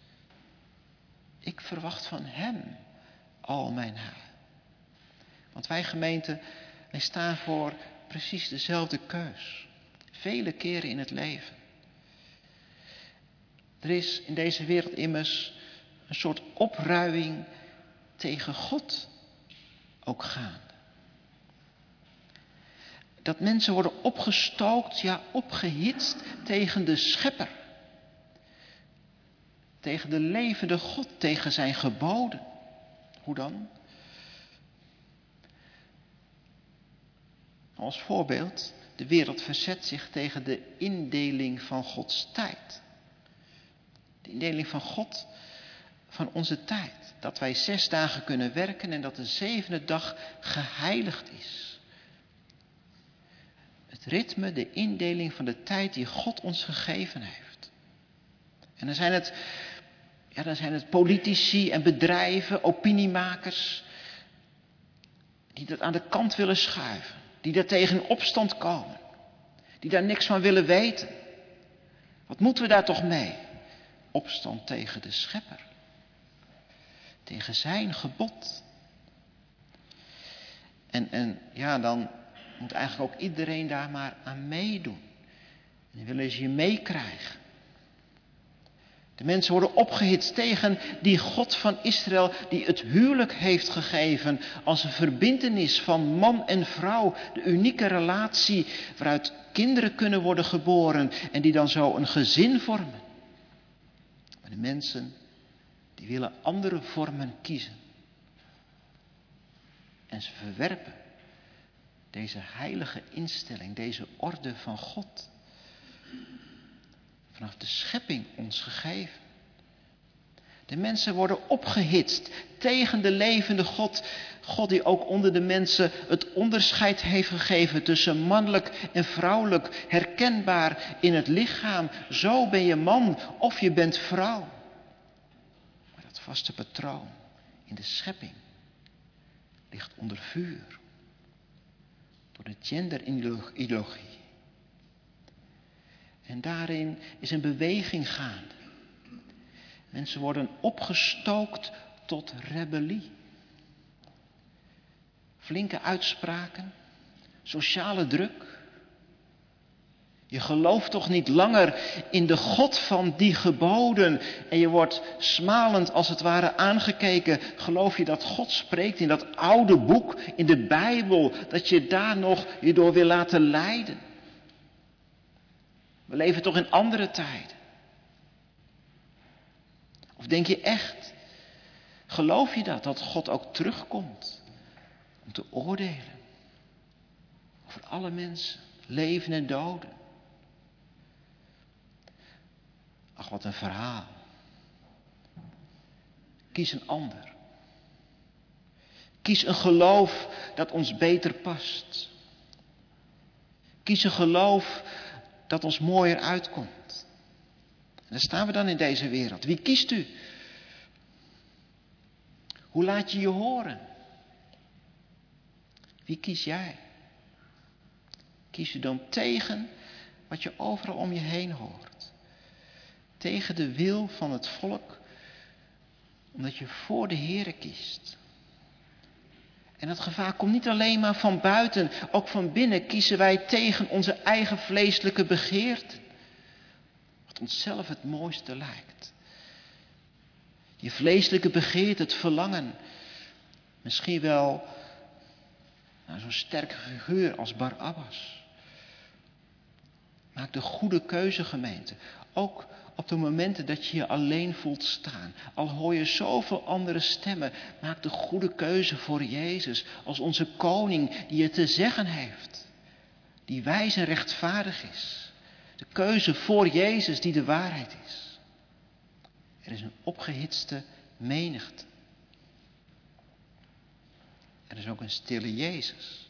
Ik verwacht van hem al mijn heil. Want wij gemeente, wij staan voor precies dezelfde keus. Vele keren in het leven. Er is in deze wereld immers een soort opruiing tegen God ook gaande. Dat mensen worden opgestookt, ja opgehitst tegen de Schepper. Tegen de levende God, tegen zijn geboden. Hoe dan? Als voorbeeld, de wereld verzet zich tegen de indeling van Gods tijd. De indeling van God van onze tijd. Dat wij zes dagen kunnen werken en dat de zevende dag geheiligd is. Het ritme, de indeling van de tijd die God ons gegeven heeft. En dan zijn het, ja, dan zijn het politici en bedrijven, opiniemakers, die dat aan de kant willen schuiven. Die daar tegen in opstand komen. Die daar niks van willen weten. Wat moeten we daar toch mee? Opstand tegen de Schepper. Tegen zijn gebod. En, en ja, dan moet eigenlijk ook iedereen daar maar aan meedoen. En dan willen ze je meekrijgen. De mensen worden opgehitst tegen die God van Israël die het huwelijk heeft gegeven als een verbintenis van man en vrouw. De unieke relatie waaruit kinderen kunnen worden geboren en die dan zo een gezin vormen. Maar de mensen die willen andere vormen kiezen. En ze verwerpen deze heilige instelling, deze orde van God. Vanaf de schepping ons gegeven. De mensen worden opgehitst tegen de levende God. God die ook onder de mensen het onderscheid heeft gegeven tussen mannelijk en vrouwelijk. Herkenbaar in het lichaam. Zo ben je man of je bent vrouw. Maar dat vaste patroon in de schepping ligt onder vuur. Door de genderideologie. En daarin is een beweging gaande. Mensen worden opgestookt tot rebellie. Flinke uitspraken, sociale druk. Je gelooft toch niet langer in de God van die geboden. En je wordt smalend als het ware aangekeken. Geloof je dat God spreekt in dat oude boek, in de Bijbel. Dat je daar nog je door wil laten leiden. We leven toch in andere tijden. Of denk je echt, geloof je dat, dat God ook terugkomt om te oordelen over alle mensen, leven en doden? Ach, wat een verhaal. Kies een ander. Kies een geloof dat ons beter past. Kies een geloof dat ons mooier uitkomt. En daar staan we dan in deze wereld. Wie kiest u? Hoe laat je je horen? Wie kies jij? Kies u dan tegen wat je overal om je heen hoort? Tegen de wil van het volk, omdat je voor de Heere kiest. En dat gevaar komt niet alleen maar van buiten, ook van binnen kiezen wij tegen onze eigen vleeselijke begeerten. Wat onszelf het mooiste lijkt. Je vleeselijke begeerte, het verlangen. Misschien wel naar zo'n sterke figuur als Barabbas. Maak de goede keuze, gemeente. Ook op de momenten dat je je alleen voelt staan. Al hoor je zoveel andere stemmen. Maak de goede keuze voor Jezus. Als onze koning die het te zeggen heeft. Die wijs en rechtvaardig is. De keuze voor Jezus die de waarheid is. Er is een opgehitste menigte. Er is ook een stille Jezus.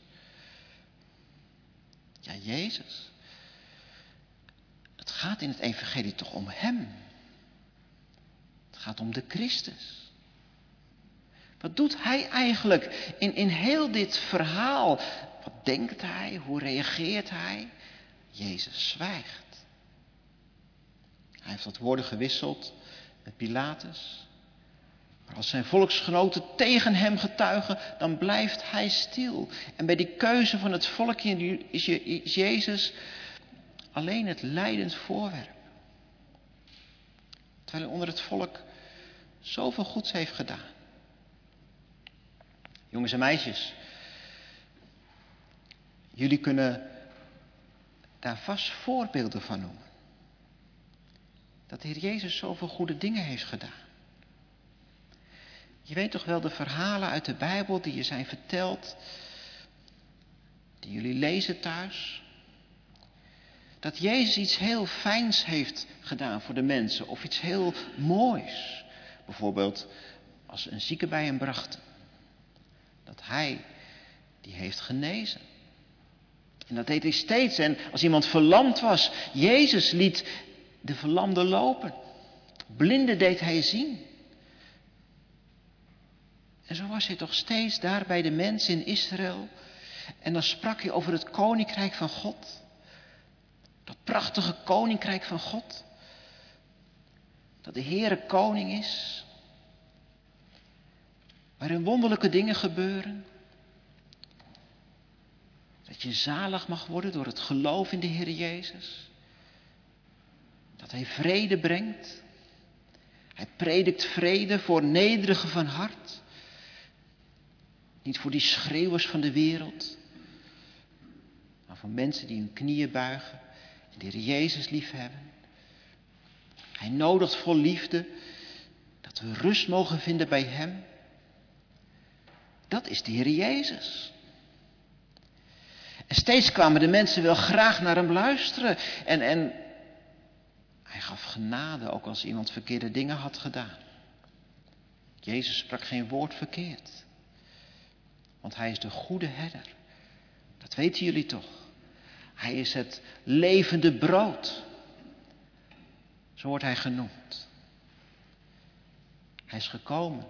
Ja, Jezus. Het gaat in het evangelie toch om hem. Het gaat om de Christus. Wat doet hij eigenlijk in, in heel dit verhaal? Wat denkt hij? Hoe reageert hij? Jezus zwijgt. Hij heeft wat woorden gewisseld met Pilatus. Maar als zijn volksgenoten tegen hem getuigen, dan blijft hij stil. En bij die keuze van het volkje is Jezus alleen het lijdend voorwerp. Terwijl hij onder het volk zoveel goeds heeft gedaan. Jongens en meisjes, jullie kunnen daar vast voorbeelden van noemen. Dat de Heer Jezus zoveel goede dingen heeft gedaan. Je weet toch wel de verhalen uit de Bijbel die je zijn verteld, die jullie lezen thuis. Dat Jezus iets heel fijns heeft gedaan voor de mensen. Of iets heel moois. Bijvoorbeeld als ze een zieke bij hem brachten. Dat hij die heeft genezen. En dat deed hij steeds. En als iemand verlamd was, Jezus liet de verlamde lopen. Blinden deed hij zien. En zo was hij toch steeds daar bij de mensen in Israël. En dan sprak hij over het koninkrijk van God. Dat prachtige koninkrijk van God. Dat de Heere koning is. Waarin wonderlijke dingen gebeuren. Dat je zalig mag worden door het geloof in de Heer Jezus. Dat hij vrede brengt. Hij predikt vrede voor nederigen van hart. Niet voor die schreeuwers van de wereld. Maar voor mensen die hun knieën buigen. En de Heer Jezus liefhebben. Hij nodigt vol liefde. Dat we rust mogen vinden bij hem. Dat is de Heer Jezus. En steeds kwamen de mensen wel graag naar hem luisteren. En, en hij gaf genade ook als iemand verkeerde dingen had gedaan. Jezus sprak geen woord verkeerd. Want hij is de goede herder. Dat weten jullie toch. Hij is het levende brood. Zo wordt hij genoemd. Hij is gekomen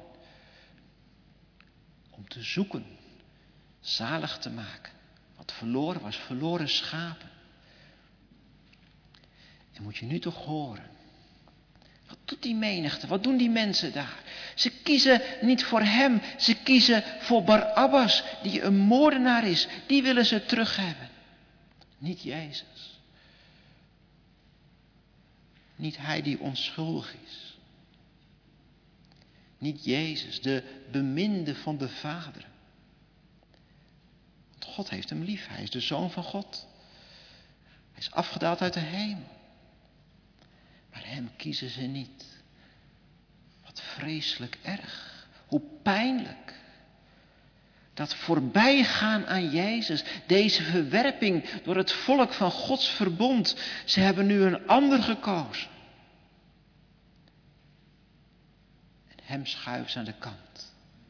om te zoeken, zalig te maken. Wat verloren was, verloren schapen. En moet je nu toch horen. Wat doet die menigte? Wat doen die mensen daar? Ze kiezen niet voor hem. Ze kiezen voor Barabbas, die een moordenaar is. Die willen ze terug hebben. Niet Jezus. Niet hij die onschuldig is. Niet Jezus, de beminde van de Vader. Want God heeft hem lief. Hij is de Zoon van God. Hij is afgedaald uit de hemel. Maar hem kiezen ze niet. Wat vreselijk erg. Hoe pijnlijk. Dat voorbijgaan aan Jezus. Deze verwerping door het volk van Gods verbond. Ze hebben nu een ander gekozen. En hem schuiven ze aan de kant.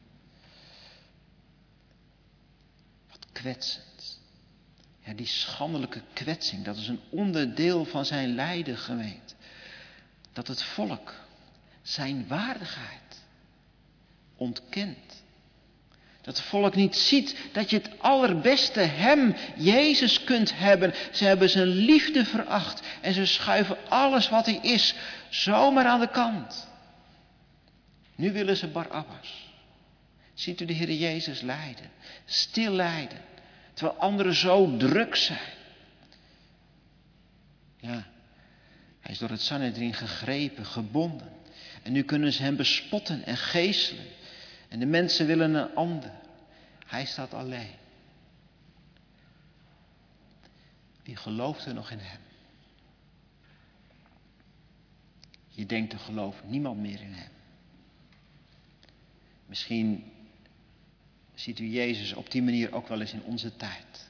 Wat kwetsend. Ja, die schandelijke kwetsing. Dat is een onderdeel van zijn lijden, gemeente. Dat het volk zijn waardigheid ontkent. Dat het volk niet ziet dat je het allerbeste hem, Jezus, kunt hebben. Ze hebben zijn liefde veracht. En ze schuiven alles wat hij is zomaar aan de kant. Nu willen ze Barabbas. Ziet u de Heer Jezus lijden. Stil lijden. Terwijl anderen zo druk zijn. Ja. Hij is door het Sanhedrin gegrepen, gebonden. En nu kunnen ze hem bespotten en geeselen. En de mensen willen een ander. Hij staat alleen. Wie gelooft er nog in hem? Je denkt te geloven, niemand meer in hem. Misschien ziet u Jezus op die manier ook wel eens in onze tijd.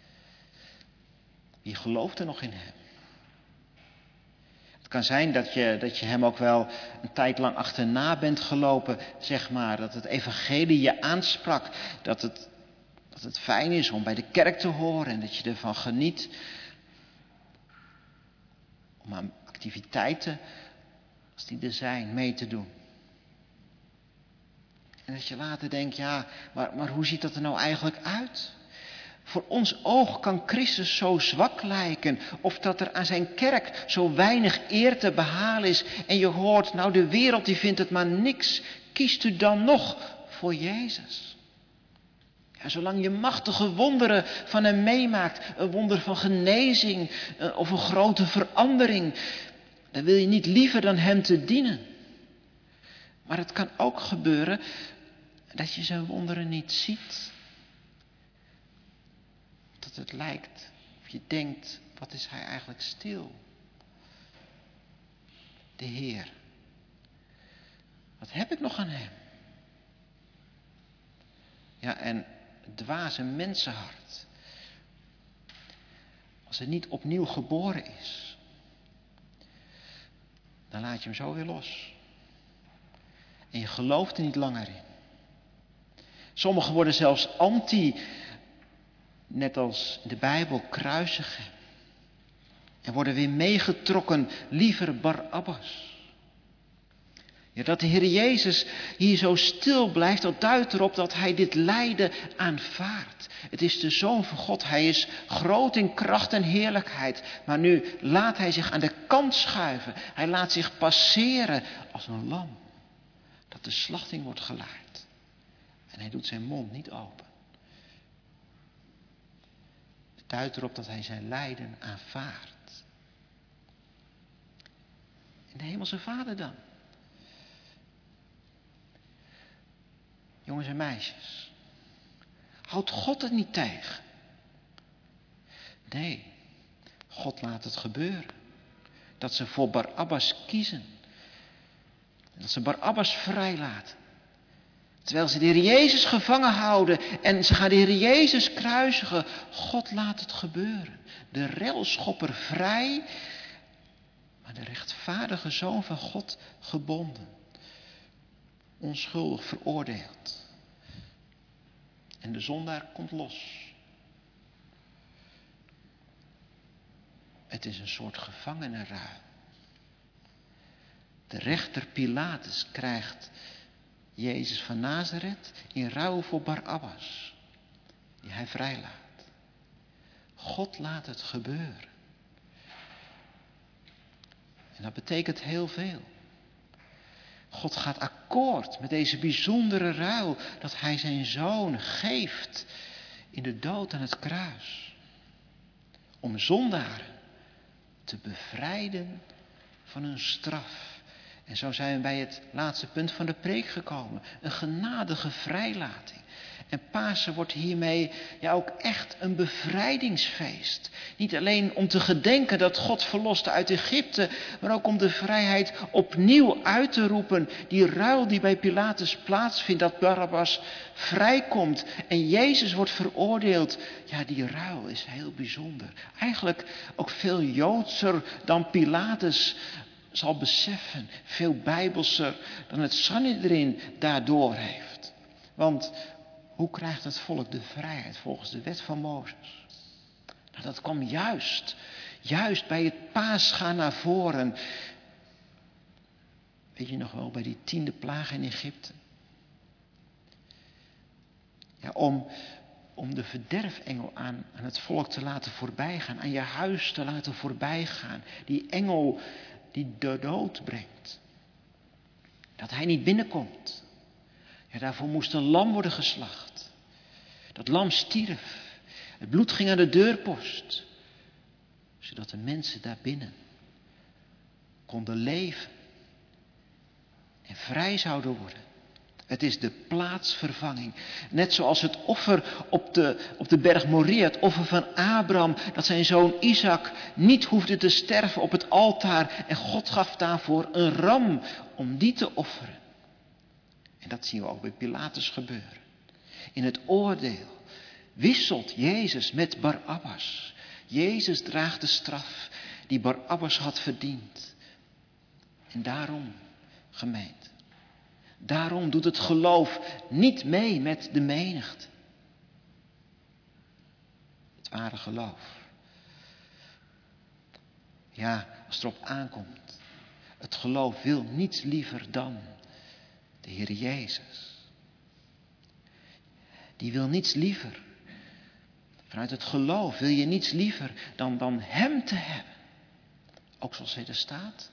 Wie gelooft er nog in hem? Het kan zijn dat je, dat je hem ook wel een tijd lang achterna bent gelopen, zeg maar. Dat het evangelie je aansprak. Dat het, dat het fijn is om bij de kerk te horen en dat je ervan geniet. Om aan activiteiten, als die er zijn, mee te doen. En dat je later denkt, ja, maar, maar hoe ziet dat er nou eigenlijk uit? Voor ons oog kan Christus zo zwak lijken. Of dat er aan zijn kerk zo weinig eer te behalen is. En je hoort, nou de wereld die vindt het maar niks. Kiest u dan nog voor Jezus? Ja, zolang je machtige wonderen van hem meemaakt. Een wonder van genezing of een grote verandering. dan wil je niet liever dan hem te dienen. Maar het kan ook gebeuren dat je zijn wonderen niet ziet. Dat het lijkt, of je denkt, wat is hij eigenlijk stil? De Heer. Wat heb ik nog aan hem? Ja, en het dwaze mensenhart, als het niet opnieuw geboren is, dan laat je hem zo weer los. En je gelooft er niet langer in. Sommigen worden zelfs anti, net als in de Bijbel, kruisigen. En worden weer meegetrokken, liever Barabbas. Ja, dat de Heer Jezus hier zo stil blijft, dat duidt erop dat hij dit lijden aanvaardt. Het is de Zoon van God, hij is groot in kracht en heerlijkheid. Maar nu laat hij zich aan de kant schuiven. Hij laat zich passeren als een lam, dat de slachting wordt geleid. En hij doet zijn mond niet open. Het duidt erop dat hij zijn lijden aanvaardt. En de Hemelse Vader dan? Jongens en meisjes, houdt God het niet tegen? Nee, God laat het gebeuren. Dat ze voor Barabbas kiezen. Dat ze Barabbas vrijlaten. Terwijl ze de Heer Jezus gevangen houden en ze gaan de Heer Jezus kruisigen. God laat het gebeuren. De railschopper vrij, maar de rechtvaardige Zoon van God gebonden. Onschuldig veroordeeld. En de zondaar komt los. Het is een soort gevangenenruil. De rechter Pilatus krijgt Jezus van Nazareth in ruil voor Barabbas, die hij vrijlaat. God laat het gebeuren. En dat betekent heel veel. God gaat akkoord met deze bijzondere ruil dat hij zijn zoon geeft in de dood aan het kruis. Om zondaren te bevrijden van hun straf. En zo zijn we bij het laatste punt van de preek gekomen. Een genadige vrijlating. En Pasen wordt hiermee ja ook echt een bevrijdingsfeest. Niet alleen om te gedenken dat God verloste uit Egypte, maar ook om de vrijheid opnieuw uit te roepen. Die ruil die bij Pilatus plaatsvindt, dat Barabbas vrijkomt en Jezus wordt veroordeeld. Ja, die ruil is heel bijzonder. Eigenlijk ook veel Joodser dan Pilatus zal beseffen. Veel bijbelser dan het Sanhedrin daardoor heeft. Want hoe krijgt het volk de vrijheid volgens de wet van Mozes? Nou, dat kwam juist, juist bij het paasgaan naar voren. Weet je nog wel, bij die tiende plaag in Egypte. Ja, om, om de verderfengel aan, aan het volk te laten voorbijgaan, aan je huis te laten voorbijgaan. Die engel die de dood brengt. Dat hij niet binnenkomt. Ja, daarvoor moest een lam worden geslacht. Dat lam stierf. Het bloed ging aan de deurpost. Zodat de mensen daarbinnen konden leven. En vrij zouden worden. Het is de plaatsvervanging. Net zoals het offer op de, op de berg Moria, het offer van Abraham, dat zijn zoon Isaac niet hoefde te sterven op het altaar. En God gaf daarvoor een ram om die te offeren. En dat zien we ook bij Pilatus gebeuren. In het oordeel wisselt Jezus met Barabbas. Jezus draagt de straf die Barabbas had verdiend. En daarom, gemeente, daarom doet het geloof niet mee met de menigte. Het ware geloof. Ja, als het erop aankomt. Het geloof wil niets liever dan de Heer Jezus. Die wil niets liever. Vanuit het geloof wil je niets liever dan, dan Hem te hebben. Ook zoals Hij er staat.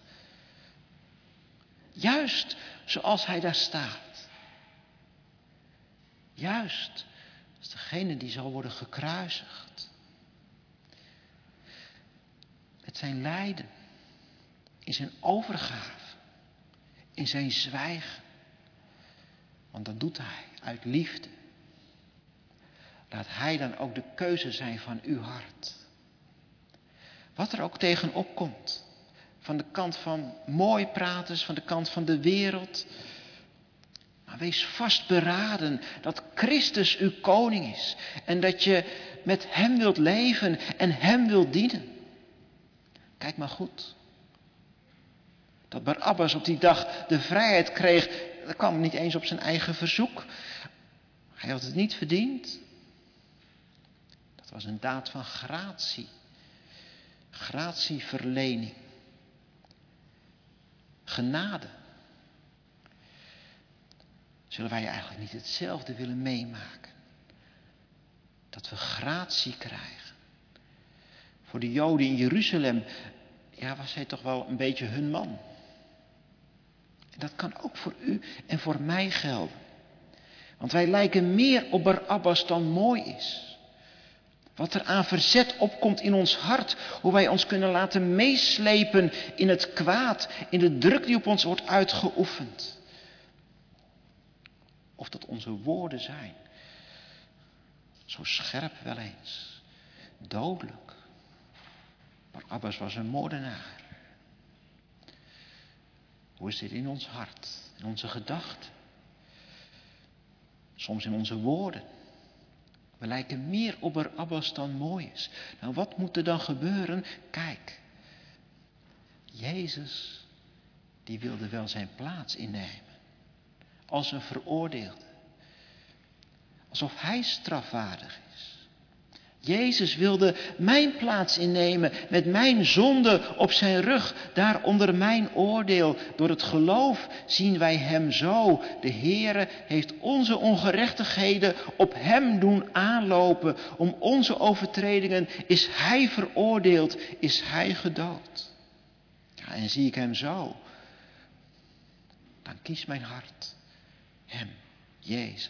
Juist zoals Hij daar staat. Juist als degene die zal worden gekruisigd. Met zijn lijden. In zijn overgave. In zijn zwijgen. Want dat doet hij uit liefde. Laat hij dan ook de keuze zijn van uw hart. Wat er ook tegenop komt. Van de kant van mooi praters, van de kant van de wereld. Maar wees vastberaden dat Christus uw koning is. En dat je met hem wilt leven en hem wilt dienen. Kijk maar goed. Dat Barabbas op die dag de vrijheid kreeg, dat kwam niet eens op zijn eigen verzoek. Hij had het niet verdiend. Dat was een daad van gratie. Gratieverlening. Genade. Zullen wij eigenlijk niet hetzelfde willen meemaken? Dat we gratie krijgen. Voor de Joden in Jeruzalem, ja, was hij toch wel een beetje hun man. En dat kan ook voor u en voor mij gelden. Want wij lijken meer op Barabbas dan mooi is. Wat er aan verzet opkomt in ons hart. Hoe wij ons kunnen laten meeslepen in het kwaad. In de druk die op ons wordt uitgeoefend. Of dat onze woorden zijn. Zo scherp wel eens. Dodelijk. Barabbas was een moordenaar. Hoe is dit in ons hart? In onze gedachten? Soms in onze woorden. We lijken meer op Barabbas dan mooi is. Nou, wat moet er dan gebeuren? Kijk. Jezus, die wilde wel zijn plaats innemen. Als een veroordeelde. Alsof hij strafwaardig is. Jezus wilde mijn plaats innemen met mijn zonde op zijn rug, daar onder mijn oordeel. Door het geloof zien wij hem zo. De Heere heeft onze ongerechtigheden op hem doen aanlopen. Om onze overtredingen is hij veroordeeld, is hij gedood. Ja, en zie ik hem zo, dan kiest mijn hart hem, Jezus.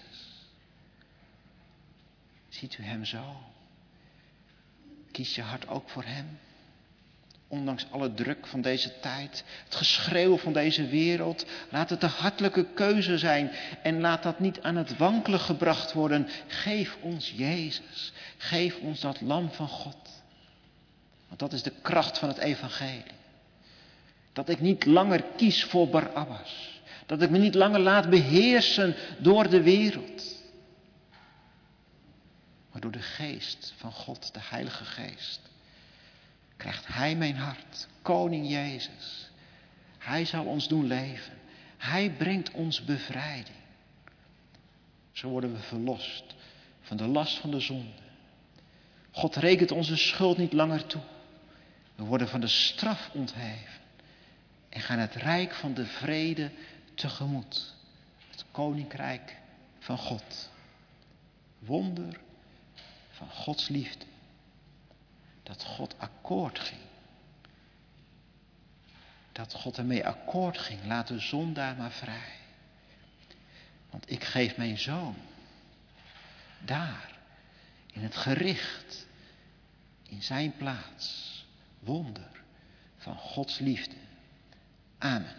Ziet u hem zo? Kies je hart ook voor hem? Ondanks alle druk van deze tijd, het geschreeuw van deze wereld, laat het de hartelijke keuze zijn en laat dat niet aan het wankelen gebracht worden. Geef ons Jezus, geef ons dat lam van God. Want dat is de kracht van het evangelie. Dat ik niet langer kies voor Barabbas. Dat ik me niet langer laat beheersen door de wereld. Maar door de geest van God, de Heilige Geest, krijgt Hij mijn hart, Koning Jezus. Hij zal ons doen leven. Hij brengt ons bevrijding. Zo worden we verlost van de last van de zonde. God rekent onze schuld niet langer toe. We worden van de straf ontheven en gaan het rijk van de vrede tegemoet. Het koninkrijk van God. Wonder van Gods liefde. Dat God akkoord ging. Dat God ermee akkoord ging. Laat de zondaar maar vrij. Want ik geef mijn zoon. Daar. In het gericht. In zijn plaats. Wonder van Gods liefde. Amen.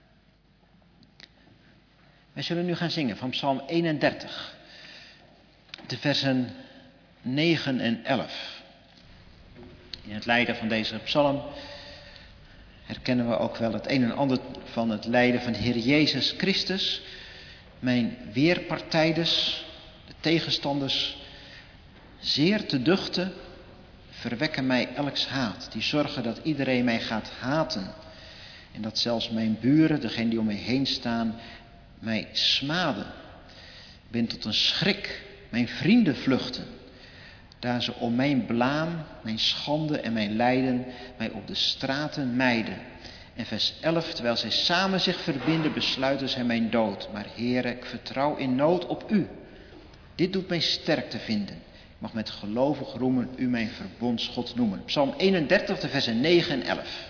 Wij zullen nu gaan zingen van Psalm eenendertig. De versen negen en elf. In het lijden van deze psalm herkennen we ook wel het een en ander van het lijden van de Heer Jezus Christus. Mijn weerpartijders, de tegenstanders, zeer te duchten, verwekken mij elks haat. Die zorgen dat iedereen mij gaat haten. En dat zelfs mijn buren, degenen die om mij heen staan, mij smaden. Ik ben tot een schrik. Mijn vrienden vluchten. Daar ze om mijn blaam, mijn schande en mijn lijden mij op de straten mijden. En vers elf, terwijl zij samen zich verbinden, besluiten zij mijn dood. Maar Heere, ik vertrouw in nood op u. Dit doet mij sterk te vinden. Ik mag met gelovig roemen u mijn verbondsgod noemen. Psalm eenendertig, de versen negen en elf.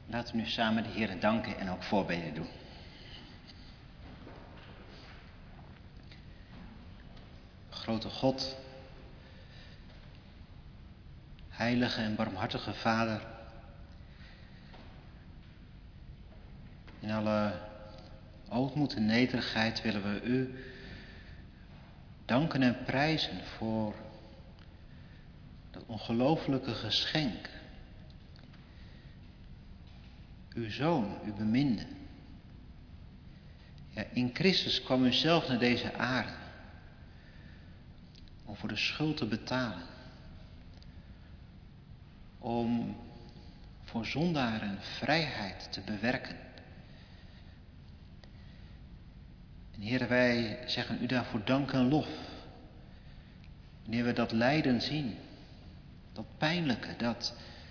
Laten we nu samen de Heer danken en ook voorbeden doen. Grote God, heilige en barmhartige Vader, in alle ootmoed en nederigheid willen we u danken en prijzen voor dat ongelooflijke geschenk. Uw Zoon, uw beminde. Ja, in Christus kwam u zelf naar deze aarde om voor de schuld te betalen. Om voor zondaren vrijheid te bewerken. En Heere, wij zeggen u daarvoor dank en lof. Wanneer we dat lijden zien, dat pijnlijke, dat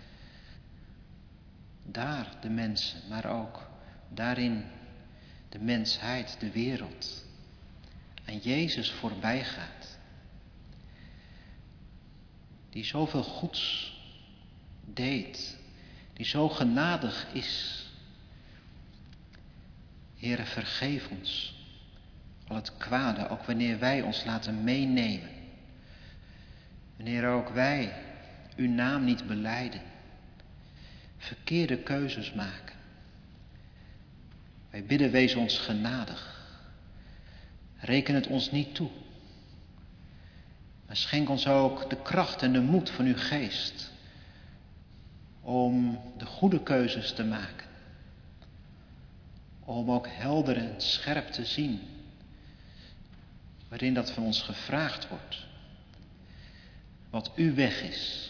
daar de mensen, maar ook daarin de mensheid, de wereld, aan Jezus voorbij gaat. Die zoveel goeds deed, die zo genadig is. Heere, vergeef ons al het kwade, ook wanneer wij ons laten meenemen. Wanneer ook wij uw naam niet belijden, verkeerde keuzes maken. Wij bidden, wees ons genadig. Reken het ons niet toe. Maar schenk ons ook de kracht en de moed van uw geest om de goede keuzes te maken. Om ook helder en scherp te zien waarin dat van ons gevraagd wordt. Wat uw weg is.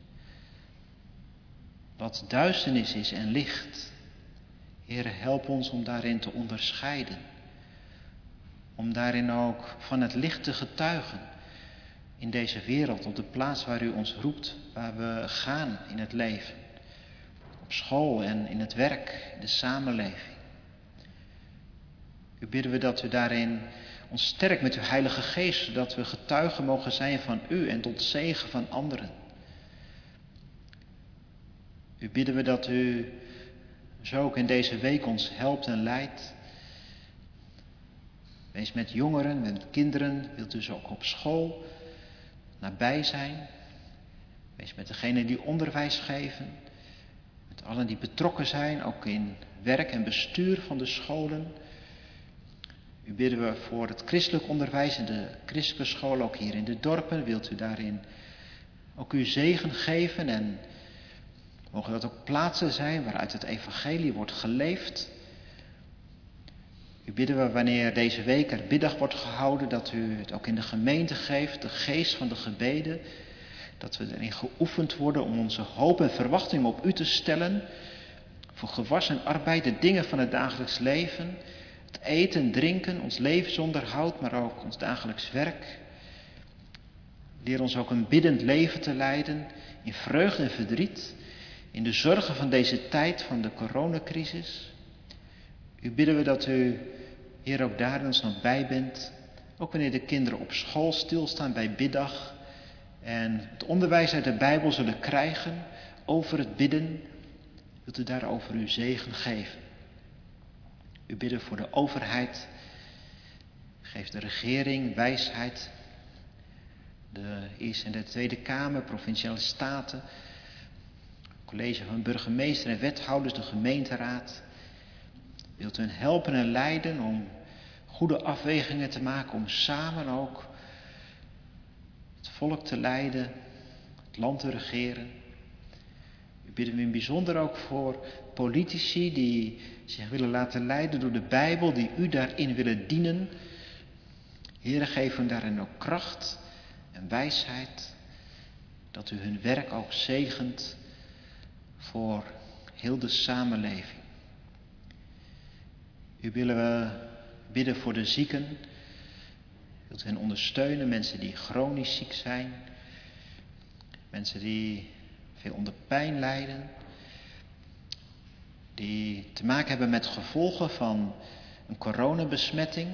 Wat duisternis is en licht. Heere, help ons om daarin te onderscheiden. Om daarin ook van het licht te getuigen. In deze wereld, op de plaats waar u ons roept, waar we gaan in het leven. Op school en in het werk, de samenleving. U bidden we dat u daarin ons sterkt met uw Heilige Geest, zodat we getuigen mogen zijn van u en tot zegen van anderen. U bidden we dat u zo ook in deze week ons helpt en leidt. Wees met jongeren, met kinderen, wilt u ze ook op school nabij zijn. Wees met degenen die onderwijs geven, met allen die betrokken zijn, ook in werk en bestuur van de scholen. U bidden we voor het christelijk onderwijs en de christelijke school, ook hier in de dorpen. Wilt u daarin ook uw zegen geven en mogen dat ook plaatsen zijn waaruit het evangelie wordt geleefd. U bidden we wanneer deze week er biddag wordt gehouden, dat u het ook in de gemeente geeft, de geest van de gebeden. Dat we erin geoefend worden om onze hoop en verwachting op u te stellen. Voor gewas en arbeid, de dingen van het dagelijks leven. Het eten en drinken, ons levensonderhoud, maar ook ons dagelijks werk. Leer ons ook een biddend leven te leiden, in vreugde en verdriet. In de zorgen van deze tijd van de coronacrisis. U bidden we dat u, Heer, ook daar ons nabij bent. Ook wanneer de kinderen op school stilstaan bij biddag. En het onderwijs uit de Bijbel zullen krijgen over het bidden. Wilt u daarover uw zegen geven. U bidden voor de overheid. Geef de regering wijsheid. De Eerste en de Tweede Kamer, provinciale staten. College van burgemeester en wethouders, de gemeenteraad. Wilt u hen helpen en leiden om goede afwegingen te maken. Om samen ook het volk te leiden. Het land te regeren. U bidden we in bijzonder ook voor politici die zich willen laten leiden door de Bijbel. Die u daarin willen dienen. Heere, geef hen daarin ook kracht en wijsheid. Dat u hun werk ook zegent voor heel de samenleving. U willen we bidden voor de zieken. Wilt u hen ondersteunen, mensen die chronisch ziek zijn. Mensen die veel onder pijn lijden. Die te maken hebben met gevolgen van een coronabesmetting.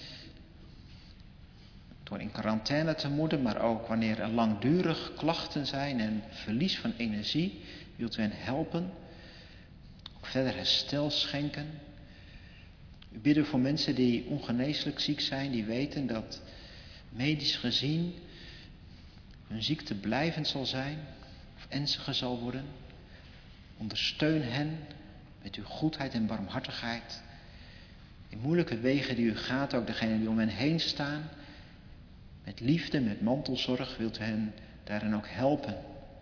Door in quarantaine te moeten, maar ook wanneer er langdurig klachten zijn en verlies van energie. Wilt u hen helpen? verder herstel schenken. U bidden voor mensen die ongeneeslijk ziek zijn, die weten dat medisch gezien hun ziekte blijvend zal zijn of ernstig zal worden. Ondersteun hen met uw goedheid en barmhartigheid. In moeilijke wegen die u gaat, ook degenen die om hen heen staan. Met liefde, met mantelzorg wilt u hen daarin ook helpen.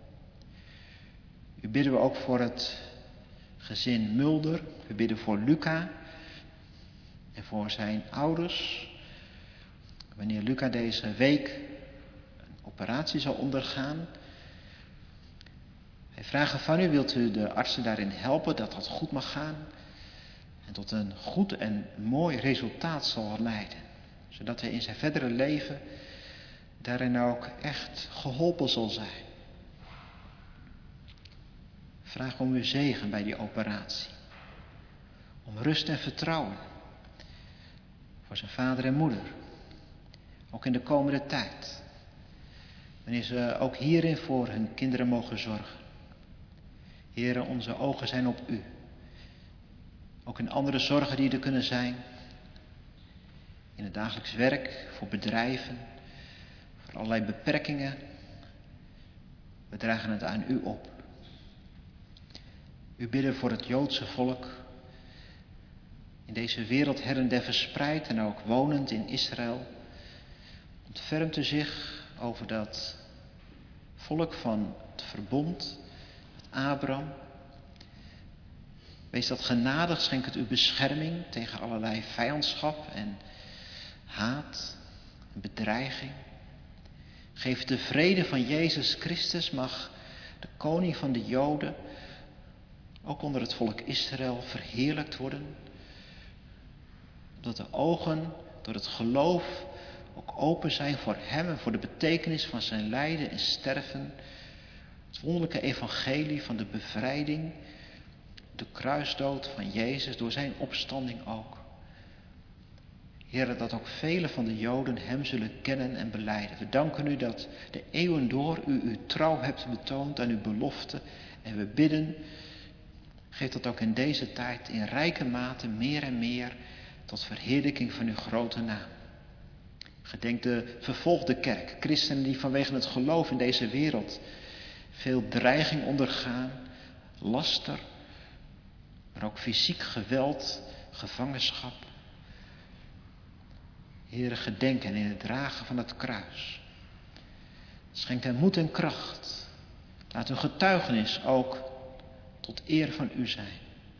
U bidden we ook voor het gezin Mulder. We bidden voor Luca en voor zijn ouders. Wanneer Luca deze week een operatie zal ondergaan. Wij vragen van u, wilt u de artsen daarin helpen dat dat goed mag gaan. En tot een goed en mooi resultaat zal leiden. Zodat hij in zijn verdere leven daarin ook echt geholpen zal zijn. Vraag om uw zegen bij die operatie. Om rust en vertrouwen. Voor zijn vader en moeder. Ook in de komende tijd. Wanneer ze ook hierin voor hun kinderen mogen zorgen. Heren, onze ogen zijn op u. Ook in andere zorgen die er kunnen zijn. In het dagelijks werk, voor bedrijven. Voor allerlei beperkingen. We dragen het aan u op. U bidden voor het Joodse volk. In deze wereld her en der verspreid en ook wonend in Israël. Ontfermt u zich over dat volk van het verbond. Met Abraham. Wees dat genadig, schenk het u bescherming tegen allerlei vijandschap en haat en bedreiging. Geef de vrede van Jezus Christus, mag de koning van de Joden ook onder het volk Israël verheerlijkt worden. Dat de ogen door het geloof ook open zijn voor hem en voor de betekenis van zijn lijden en sterven. Het wonderlijke evangelie van de bevrijding, de kruisdood van Jezus door zijn opstanding ook. Heer, dat ook velen van de Joden hem zullen kennen en belijden. We danken u dat de eeuwen door u uw trouw hebt betoond aan uw belofte. En we bidden, geef dat ook in deze tijd in rijke mate meer en meer tot verheerlijking van uw grote naam. Gedenk de vervolgde kerk, christenen die vanwege het geloof in deze wereld veel dreiging ondergaan, laster, maar ook fysiek geweld, gevangenschap. Heere, gedenk hen in het dragen van het kruis. Schenk hen moed en kracht. Laat hun getuigenis ook tot eer van u zijn.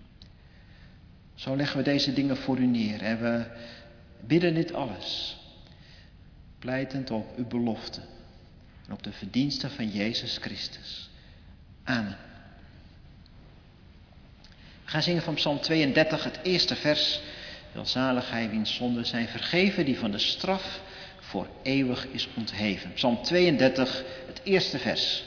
Zo leggen we deze dingen voor u neer en we bidden dit alles, pleitend op uw belofte en op de verdiensten van Jezus Christus. Amen. We gaan zingen van Psalm tweeëndertig, het eerste vers. Welzalig hij wiens zonden zijn vergeven, die van de straf voor eeuwig is ontheven. Psalm tweeëndertig, het eerste vers.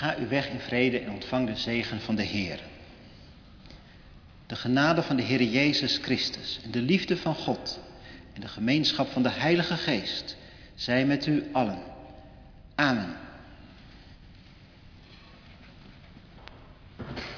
Ga uw weg in vrede en ontvang de zegen van de Heer. De genade van de Heer Jezus Christus en de liefde van God en de gemeenschap van de Heilige Geest zij met u allen. Amen.